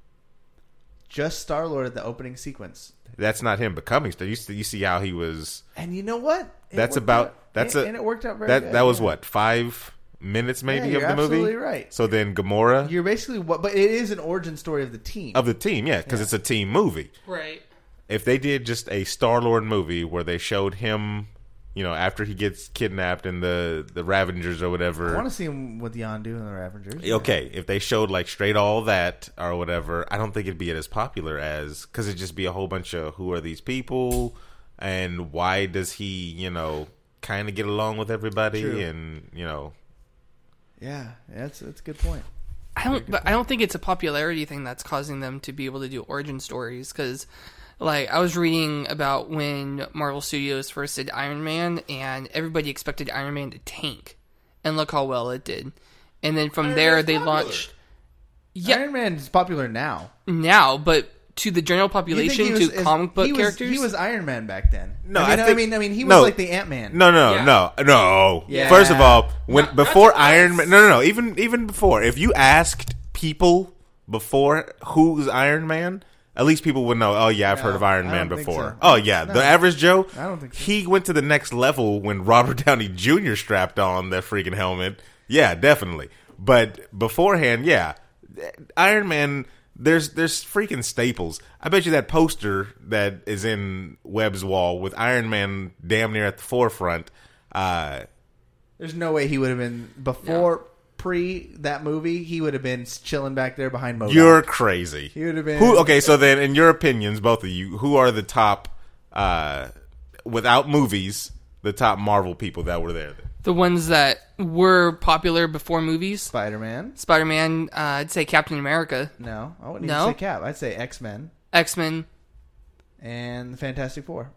Just Star-Lord at the opening sequence. That's not him becoming Star. You see how he was. And you know what? And it worked out very good. That was what, 5 minutes maybe of the movie? Absolutely right. So then Gamora. You're basically but it is an origin story of the team. Yeah, because it's a team movie. Right. If they did just a Star-Lord movie where they showed him, after he gets kidnapped in the Ravengers or whatever. I want to see him with Yondu and the Ravengers. Okay, if they showed like straight all that or whatever, I don't think it'd be as popular as, because it'd just be a whole bunch of who are these people and why does he, kind of get along with everybody. True. And, Yeah, that's a good point. I don't think it's a popularity thing that's causing them to be able to do origin stories, because like, I was reading about when Marvel Studios first did Iron Man, and everybody expected Iron Man to tank. And look how well it did. And then from there, they launched... Yeah, Iron Man is popular now. Now, but to the general population, to comic book characters. He was Iron Man back then. No, I mean, he was like the Ant-Man. No. Yeah. First of all, before not Iron Man, no. Even before, if you asked people before who's Iron Man, at least people would know. Oh yeah, I've heard of Iron Man before. So. Oh yeah, the average Joe. I don't think so. He went to the next level when Robert Downey Jr. strapped on that freaking helmet. Yeah, definitely. But beforehand, yeah, Iron Man. There's freaking staples. I bet you that poster that is in Webb's wall with Iron Man damn near at the forefront. There's no way he would have been pre that movie. He would have been chilling back there behind MODOK. You're crazy. He would have been. Okay, so then, in your opinions, both of you, who are the top, without movies, the top Marvel people that were there? The ones that were popular before movies. Spider-Man. I'd say Captain America. No, I wouldn't even say Cap. I'd say X-Men. X-Men. And the Fantastic Four.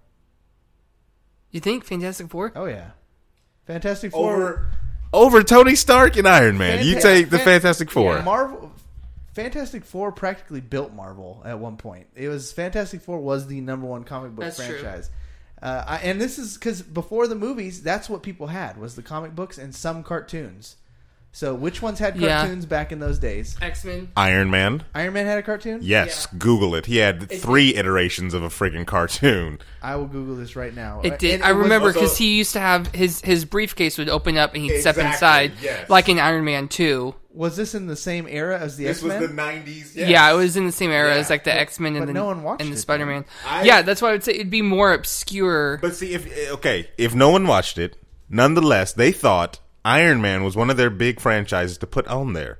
You think Fantastic Four? Oh yeah, Fantastic Four over Tony Stark and Iron Man. You take the Fantastic Four. Yeah, Fantastic Four practically built Marvel at one point. It was Fantastic Four was the #1 comic book franchise. True. And this is because before the movies, that's what people had was the comic books and some cartoons. So which ones had cartoons back in those days? X-Men. Iron Man. Iron Man had a cartoon? Yes. Yeah. Google it. He had 3 iterations of a friggin' cartoon. I will Google this right now. It did. I remember because he used to have his briefcase would open up and he'd step inside like in Iron Man 2. Was this in the same era as the X-Men? This was the 90s. Yes. Yeah, it was in the same era as like the X-Men and the Spider-Man. Yeah, that's why I would say it'd be more obscure. But see, if no one watched it, nonetheless, they thought Iron Man was one of their big franchises to put on there.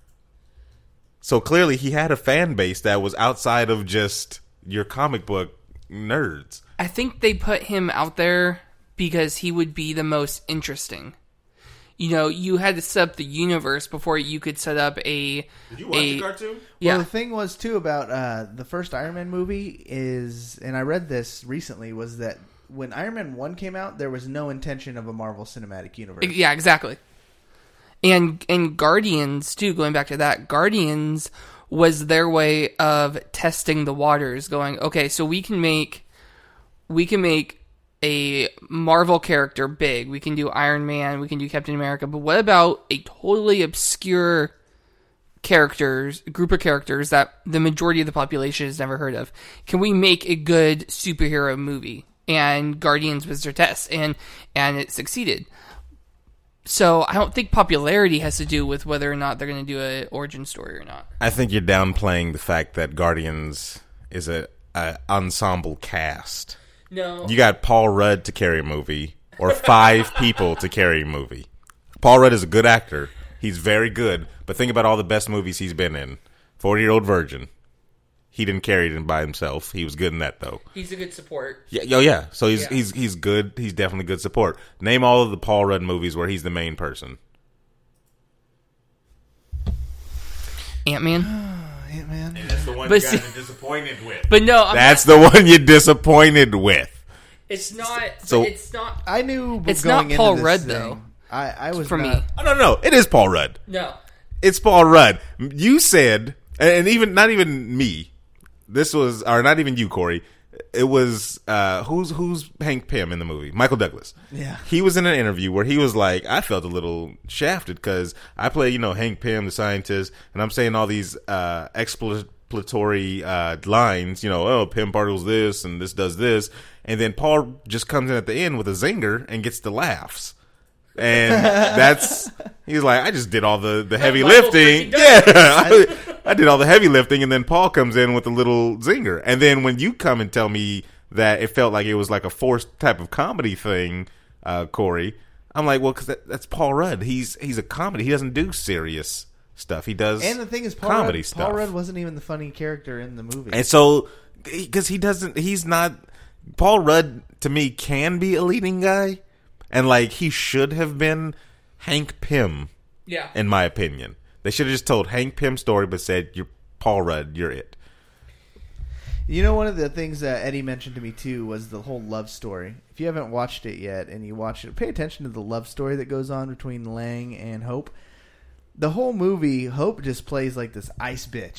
So clearly he had a fan base that was outside of just your comic book nerds. I think they put him out there because he would be the most interesting. You know, you had to set up the universe before you could set up a... Did you watch the cartoon? Yeah. Well, the thing was, too, about the first Iron Man movie is, and I read this recently, was that when Iron Man 1 came out, there was no intention of a Marvel Cinematic Universe. Yeah, exactly. And Guardians, too, going back to that, Guardians was their way of testing the waters, going, okay, so we can make a Marvel character big. We can do Iron Man, we can do Captain America, but what about a totally obscure group of characters that the majority of the population has never heard of? Can we make a good superhero movie? And Guardians was their test, and it succeeded. So I don't think popularity has to do with whether or not they're going to do an origin story or not. I think you're downplaying the fact that Guardians is a ensemble cast. No. You got Paul Rudd to carry a movie, or 5 people to carry a movie. Paul Rudd is a good actor. He's very good, but think about all the best movies he's been in. 40-Year-Old Virgin. He didn't carry it by himself. He was good in that, though. He's a good support. Yeah. So he's good. He's definitely good support. Name all of the Paul Rudd movies where he's the main person. Ant-Man. Ant-Man. And that's the one you guys are disappointed with. But no, that's the one you're disappointed with. It's not. So it's not. I knew. It's not Paul Rudd though. I was for not, me. Oh, no. It is Paul Rudd. No, it's Paul Rudd. You said, and even not even me. This was, or not even you, Corey. It was who's Hank Pym in the movie? Michael Douglas. Yeah. He was in an interview where he was like, I felt a little shafted because I play, Hank Pym, the scientist, and I'm saying all these explanatory lines. Pym particles this and this does this, and then Paul just comes in at the end with a zinger and gets the laughs. And he's like, I just did all the heavy lifting. Yeah, I did all the heavy lifting, and then Paul comes in with a little zinger. And then when you come and tell me that it felt like it was like a forced type of comedy thing, Corey, I'm like, well, because that's Paul Rudd. He's a comedy. He doesn't do serious stuff. He does, and the thing is, comedy stuff. Paul Rudd wasn't even the funny character in the movie, and so because he's not. Paul Rudd to me can be a leading guy. And, he should have been Hank Pym, in my opinion. They should have just told Hank Pym's story, but said, you're Paul Rudd, you're it. One of the things that Eddie mentioned to me, too, was the whole love story. If you haven't watched it yet, and you watch it, pay attention to the love story that goes on between Lang and Hope. The whole movie, Hope just plays like this ice bitch.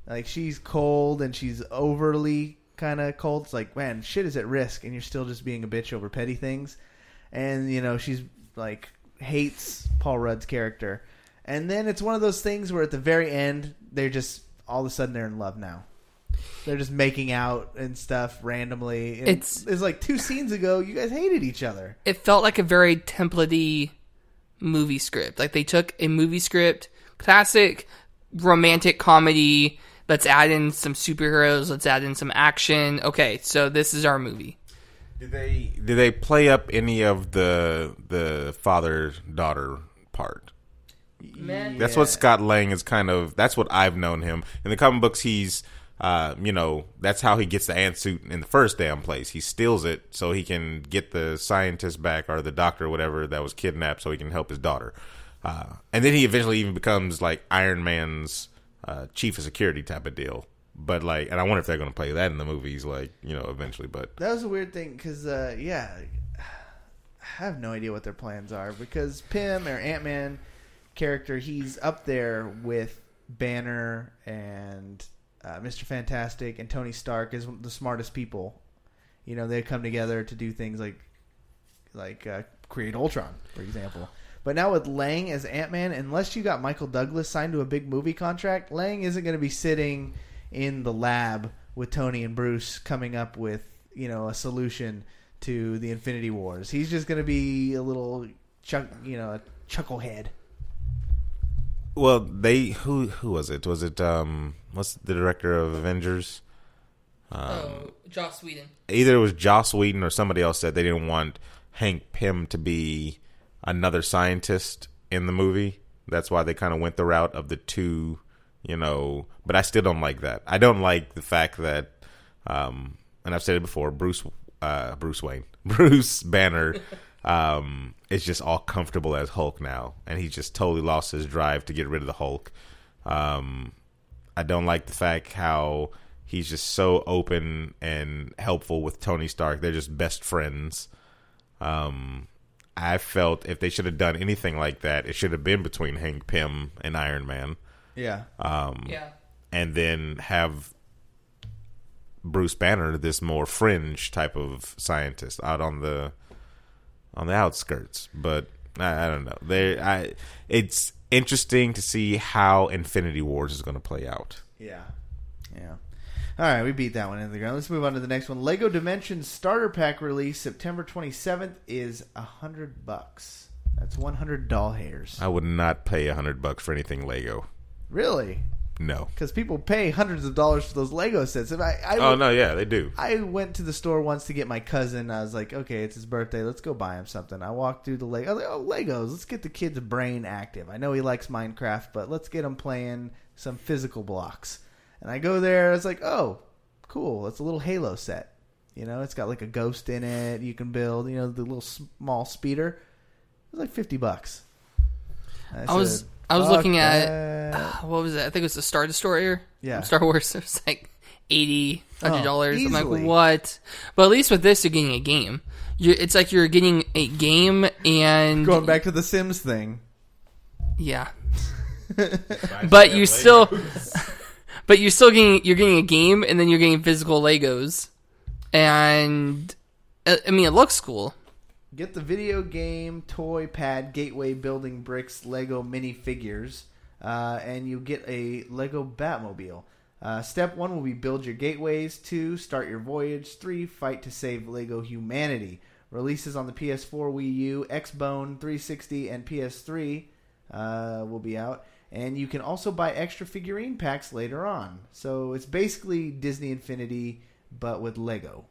Like, she's cold and she's overly kind of cold. It's like, man, shit is at risk, and you're still just being a bitch over petty things. And, you know, she's, like, hates Paul Rudd's character. And then it's one of those things where at the very end, they're just, all of a sudden, they're in love now. They're just making out and stuff randomly. It's like 2 scenes ago, you guys hated each other. It felt like a very template-y movie script. Like, they took a movie script, classic romantic comedy. Let's add in some superheroes. Let's add in some action. Okay, so this is our movie. Did they play up any of the father-daughter part? Man. That's what Scott Lang is kind of. That's what I've known him in the comic books. He's, that's how he gets the ant suit in the first damn place. He steals it so he can get the scientist back, or the doctor, or whatever, that was kidnapped, so he can help his daughter. And then he eventually even becomes like Iron Man's chief of security type of deal. But like, and I wonder if they're going to play that in the movies, like, eventually. But that was a weird thing because, I have no idea what their plans are, because Pym, or Ant-Man character, he's up there with Banner and Mr. Fantastic and Tony Stark is the smartest people. They come together to do things like create Ultron, for example. But now with Lang as Ant-Man, unless you got Michael Douglas signed to a big movie contract, Lang isn't going to be sitting in the lab with Tony and Bruce coming up with, a solution to the Infinity Wars. He's just going to be a little a chucklehead. Well, who was it? Was it what's the director of Avengers? Joss Whedon. Either it was Joss Whedon or somebody else said they didn't want Hank Pym to be another scientist in the movie. That's why they kind of went the route of the two, but I still don't like that. I don't like the fact that, and I've said it before, Bruce Banner is just all comfortable as Hulk now, and he just totally lost his drive to get rid of the Hulk. I don't like the fact how he's just so open and helpful with Tony Stark. They're just best friends. I felt if they should have done anything like that, it should have been between Hank Pym and Iron Man. Yeah. And then have Bruce Banner, this more fringe type of scientist, out on the outskirts. But I don't know. It's interesting to see how Infinity Wars is going to play out. Yeah. All right, we beat that one into the ground. Let's move on to the next one. Lego Dimensions Starter Pack release September 27th is $100. That's 100 doll hairs. I would not pay $100 for anything Lego. Really? No. Because people pay hundreds of dollars for those Lego sets. And they do. I went to the store once to get my cousin. I was like, okay, it's his birthday. Let's go buy him something. I walked through the Lego. I was like, oh, Legos. Let's get the kid's brain active. I know he likes Minecraft, but let's get him playing some physical blocks. And I go there. It's like, oh, cool. It's a little Halo set. It's got like a ghost in it. You can build, the little small speeder. It was like $50. I was looking at what was it? I think it was the Star Destroyer. Yeah, Star Wars. It was like $100. I'm like, easily. what? But at least with this, you're getting a game. It's like you're getting a game and going back to the Sims thing. Yeah, but you're still getting a game, and then you're getting physical Legos, and I mean, it looks cool. Get the video game, toy, pad, gateway, building bricks, Lego minifigures, and you get a Lego Batmobile. Step 1 will be build your gateways. 2, start your voyage. 3, fight to save Lego humanity. Releases on the PS4, Wii U, Xbone, 360, and PS3 will be out. And you can also buy extra figurine packs later on. So it's basically Disney Infinity, but with Lego.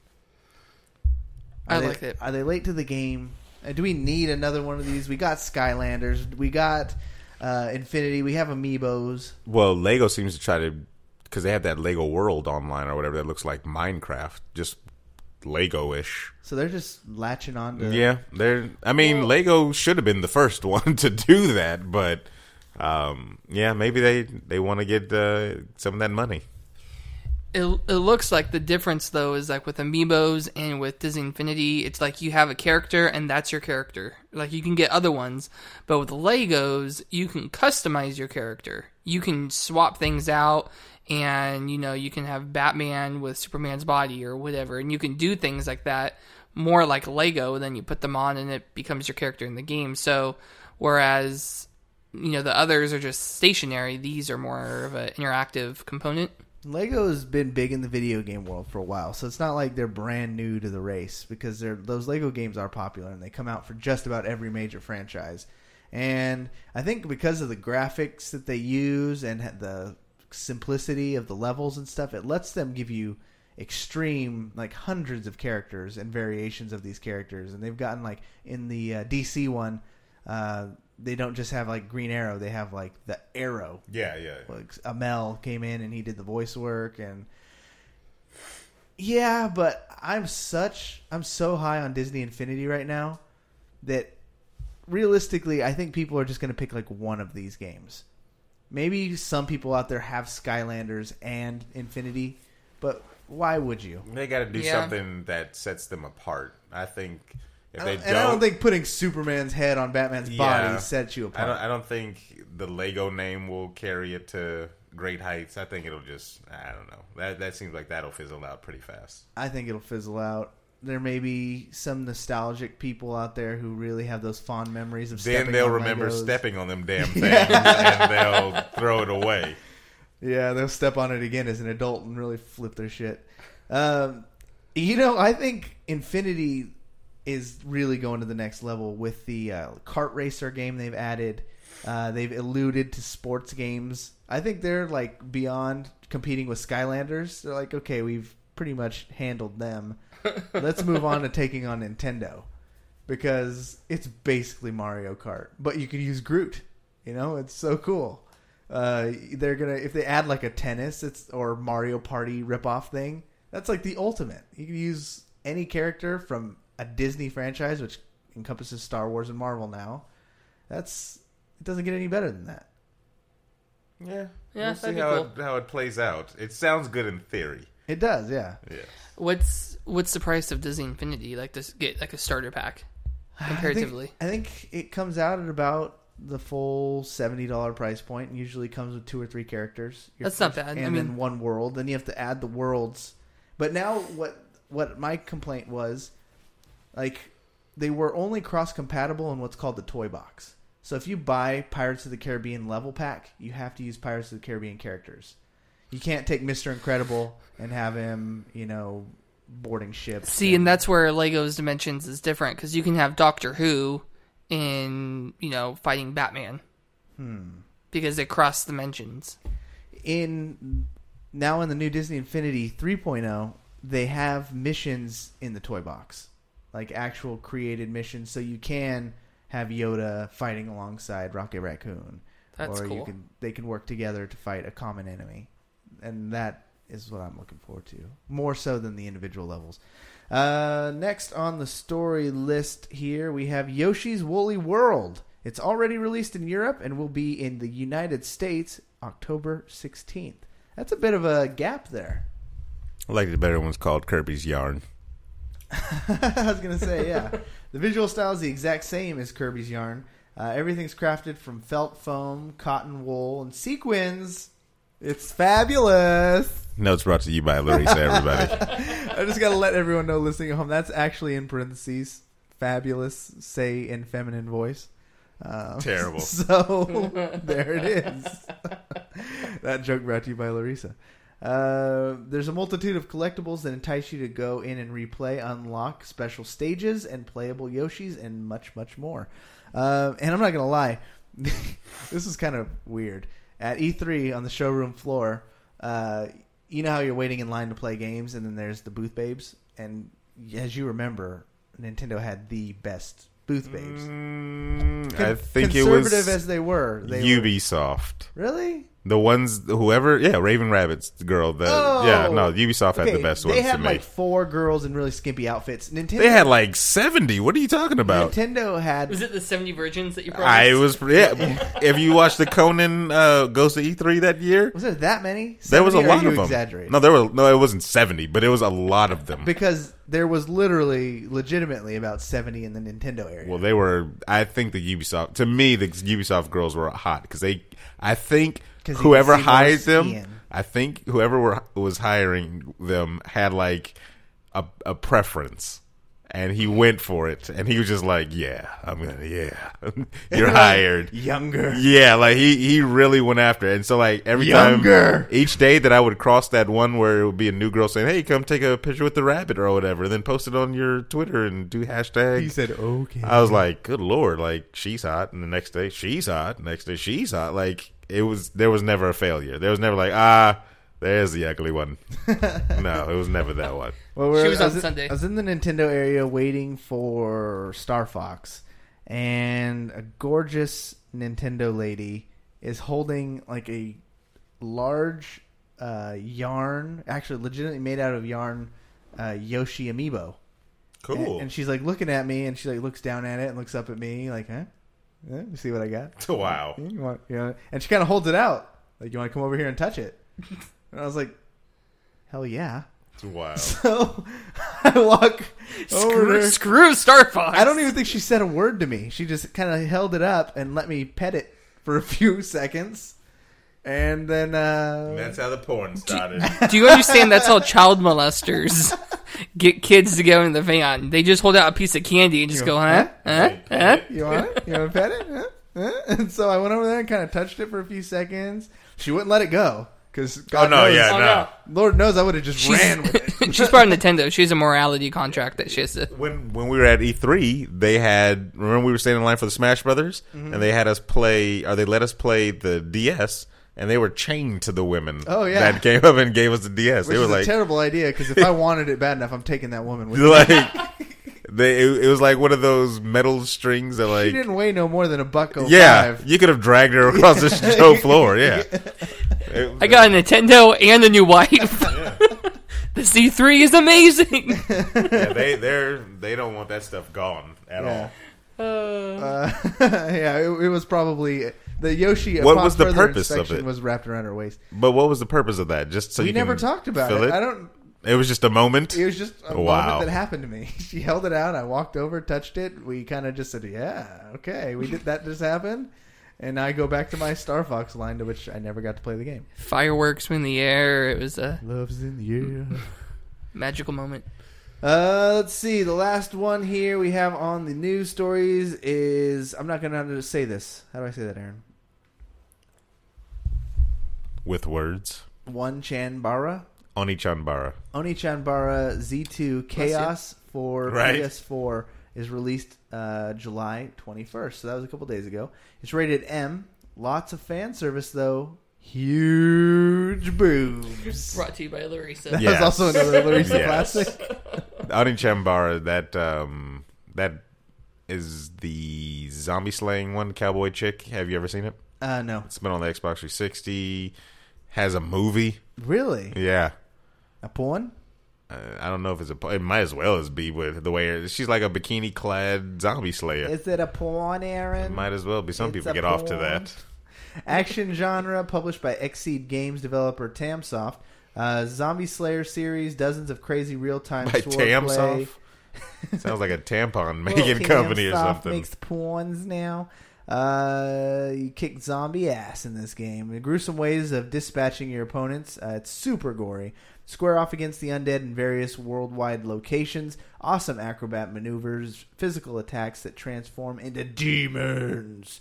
I like it. Are they late to the game? Do we need another one of these? We got Skylanders. We got Infinity. We have Amiibos. Well, Lego seems to try to, because they have that Lego World online or whatever that looks like Minecraft, just Lego-ish. So they're just latching on to... Yeah, Lego should have been the first one to do that, but maybe they want to get some of that money. It looks like the difference, though, is like with Amiibos and with Disney Infinity, it's like you have a character and that's your character. Like you can get other ones, but with Legos, you can customize your character. You can swap things out and you can have Batman with Superman's body or whatever, and you can do things like that more like Lego. Then you put them on and it becomes your character in the game. So whereas the others are just stationary, these are more of an interactive component. Lego has been big in the video game world for a while, so it's not like they're brand new to the race, because those Lego games are popular and they come out for just about every major franchise. And I think because of the graphics that they use and the simplicity of the levels and stuff, it lets them give you extreme, like hundreds of characters and variations of these characters. And they've gotten, like in the DC one, they don't just have like Green Arrow, they have like the Arrow. Yeah. Like Amel came in and he did the voice work, and yeah, but I'm so high on Disney Infinity right now that realistically I think people are just going to pick like one of these games. Maybe some people out there have Skylanders and Infinity, but why would you? They got to do something that sets them apart. I think if they don't, and I don't think putting Superman's head on Batman's body sets you apart. I don't think the Lego name will carry it to great heights. I think it'll just, I don't know. That seems like that'll fizzle out pretty fast. I think it'll fizzle out. There may be some nostalgic people out there who really have those fond memories of stepping on Legos. Then they'll remember stepping on them damn things and they'll throw it away. Yeah, they'll step on it again as an adult and really flip their shit. I think Infinity is really going to the next level with the kart racer game they've added. They've alluded to sports games. I think they're like beyond competing with Skylanders. They're like, okay, we've pretty much handled them. Let's move on to taking on Nintendo, because it's basically Mario Kart, but you can use Groot. It's so cool. They're gonna, if they add like a tennis or Mario Party ripoff thing, that's like the ultimate. You can use any character from a Disney franchise, which encompasses Star Wars and Marvel now. It doesn't get any better than that. Yeah, we'll see how it plays out. It sounds good in theory. It does, yeah. What's the price of Disney Infinity? Like to get like a starter pack comparatively? I think it comes out at about the full $70 price point, and usually comes with 2 or 3 characters. That's not bad. And then one world. Then you have to add the worlds. But now what my complaint was, like, they were only cross-compatible in what's called the toy box. So if you buy Pirates of the Caribbean level pack, you have to use Pirates of the Caribbean characters. You can't take Mr. Incredible and have him, boarding ships. See, and that's where Lego's Dimensions is different, because you can have Doctor Who in, fighting Batman. Because they cross dimensions. Now in the new Disney Infinity 3.0, they have missions in the toy box. Like actual created missions, so you can have Yoda fighting alongside Rocket Raccoon. That's cool. Or they can work together to fight a common enemy. And that is what I'm looking forward to. More so than the individual levels. Next on the story list here, we have Yoshi's Woolly World. It's already released in Europe and will be in the United States October 16th. That's a bit of a gap there. I like the better one's called Kirby's Yarn. I was going to say, yeah. The visual style is the exact same as Kirby's Yarn. Everything's crafted from felt foam, cotton wool, and sequins. It's fabulous. Notes brought to you by Larissa, everybody. I just got to let everyone know listening at home, that's actually in parentheses. Fabulous, say in feminine voice. Terrible. So, there it is. That joke brought to you by Larissa. There's a multitude of collectibles that entice you to go in and replay, unlock special stages, and playable Yoshis, and much, much more. And I'm not going to lie, this is kind of weird. At E3 on the showroom floor, you know how you're waiting in line to play games, and then there's the booth babes? And as you remember, Nintendo had the best booth babes. I think it was conservative as they were. Ubisoft. Really? The ones, Raven Rabbit's the girl. Ubisoft had the best ones. They had to like me. 4 girls in really skimpy outfits. Nintendo. They had like 70. What are you talking about? Nintendo had. Was it the 70 virgins that you promised? If you watched the Conan Ghost of E3 that year, Was there that many? there was a lot of them. Exaggerating? No, it wasn't 70, but it was a lot of them. Because there was legitimately about 70 in the Nintendo area. Well, they were. I think the Ubisoft girls were hot because I think you whoever can see more hired them skin. I think whoever was hiring them had like a preference. And he went for it, and he was just like, "Yeah, you're hired." Younger, yeah, like he really went after it. And so like every time, each day that I would cross that one where it would be a new girl saying, "Hey, come take a picture with the rabbit" or whatever, and then post it on your Twitter and do hashtag. He said, "Okay." I was like, "Good Lord!" Like she's hot, and the next day she's hot, next day she's hot. Like there was never a failure. There was never like there's the ugly one. No, it was never that one. Well, she was on Sunday. I was in the Nintendo area waiting for Star Fox, and a gorgeous Nintendo lady is holding like a large yarn, actually legitimately made out of yarn, Yoshi amiibo. Cool. And she's like looking at me, and she like looks down at it and looks up at me like, "Huh? Yeah, you see what I got?" Wow. You want, and she kind of holds it out like, "You want to come over here and touch it?" And I was like, "Hell yeah!" Wow. So I walk over there. Screw Star Fox. I don't even think she said a word to me. She just kind of held it up and let me pet it for a few seconds, and then that's how the porn started. Do you understand? That's how child molesters get kids to go in the van. They just hold out a piece of candy and just go, "Huh? You want it? You want to pet it?" And so I went over there and kind of touched it for a few seconds. She wouldn't let it go. Because Lord knows I would have just ran with it. She's part of Nintendo. She has a morality contract that she has to. When we were at E3, they had, remember we were standing in line for the Smash Brothers, and they had us play, or they let us play the DS, and they were chained to the women. Oh yeah, that came up and gave us the DS. Which they were is like, a terrible idea because if I wanted it bad enough, I'm taking that woman with me. Like, it was like one of those metal strings that like she didn't weigh no more than $1.05. Yeah, you could have dragged her across the show floor. Yeah. I got a Nintendo and a new wife. Yeah. The C3 is amazing. Yeah, they don't want that stuff gone at all. Yeah, it was probably the Yoshi. What was the purpose of it? Was wrapped around her waist. But what was the purpose of that? Just so we you never can talked about it. I don't. It was just a moment. It was just a moment that happened to me. She held it out. I walked over, touched it. We kind of just said, "Yeah, okay, we did that. Just happened." And I go back to my Star Fox line, to which I never got to play the game. Fireworks were in the air. It was a love's in the air, magical moment. Let's see. The last one here we have on the news stories is, I'm not going to know how to say this. How do I say that, Aaron? With words. Onichanbara Onichanbara Z2 Chaos for PS4 is released July 21st. So that was a couple days ago. It's rated M. Lots of fan service, though. Huge boobs. Brought to you by Larissa. That was also another Larissa classic. Onichanbara, that is the zombie slaying one, Cowboy Chick. Have you ever seen it? No. It's been on the Xbox 360. Has a movie. Really? Yeah. A porn? I don't know if it's it might as well as be with the way she's like a bikini clad zombie slayer. Is it a porn, Aaron? It might as well be. Some people get off to that. Action genre, published by Xseed Games developer Tamsoft. Zombie Slayer series, dozens of crazy real-time by swordplay. Sounds like a tampon making company or something. Makes porns now. You kick zombie ass in this game. The gruesome ways of dispatching your opponents. It's super gory. Square off against the undead in various worldwide locations. Awesome acrobat maneuvers. Physical attacks that transform into demons.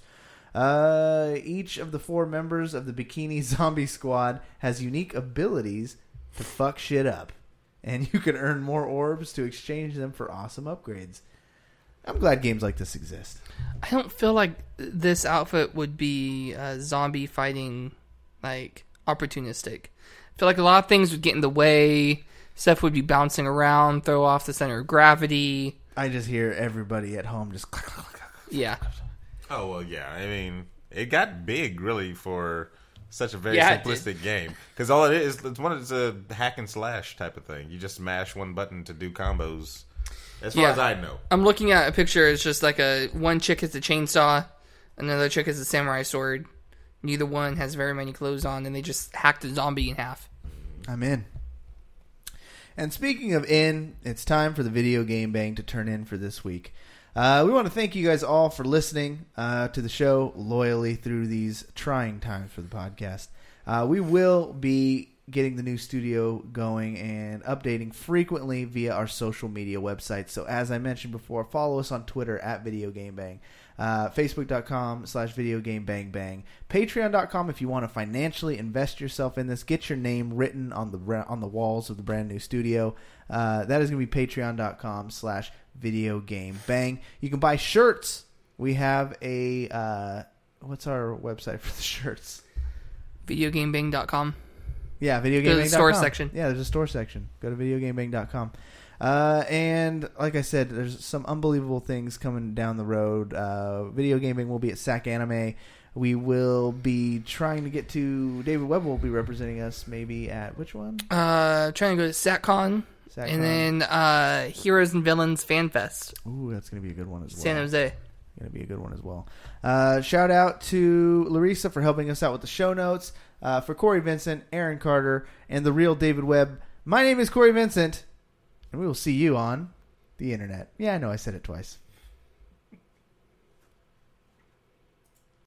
Each of the 4 members of the Bikini Zombie Squad has unique abilities to fuck shit up. And you can earn more orbs to exchange them for awesome upgrades. I'm glad games like this exist. I don't feel like this outfit would be zombie fighting, like, opportunistic. I feel like a lot of things would get in the way. Stuff would be bouncing around, throw off the center of gravity. I just hear everybody at home just... Yeah. Oh, well, yeah. I mean, it got big, really, for such a very simplistic game. Because all it is, it's a hack and slash type of thing. You just smash one button to do combos. As far as I know. I'm looking at a picture. It's just like one chick has a chainsaw, another chick has a samurai sword. Neither one has very many clothes on, and they just hacked the zombie in half. I'm in. And speaking of in, it's time for the Video Game Bang to turn in for this week. We want to thank you guys all for listening to the show loyally through these trying times for the podcast. We will be getting the new studio going and updating frequently via our social media websites. So as I mentioned before, follow us on Twitter at Video Game Bang, Facebook.com/VideoGameBangBang, Patreon.com if you want to financially invest yourself in this. Get your name written on the walls of the brand new studio. That is going to be Patreon.com/VideoGameBang. You can buy shirts. We have a what's our website for the shirts? VideoGameBang.com. Yeah, VideoGameBang.com. Go to the store section. Yeah, there's a store section. Go to VideoGameBang.com. And like I said, there's some unbelievable things coming down the road. Video Gaming will be at SAC Anime. We will be trying to get to... David Webb will be representing us maybe at... Which one? Trying to go to SatCon. And then Heroes and Villains Fan Fest. Ooh, that's going to be a good one as well. San Jose. Going to be a good one as well. Shout out to Larissa for helping us out with the show notes. For Corey Vincent, Aaron Carter, and the real David Webb. My name is Corey Vincent, and we will see you on the internet. Yeah, I know I said it twice.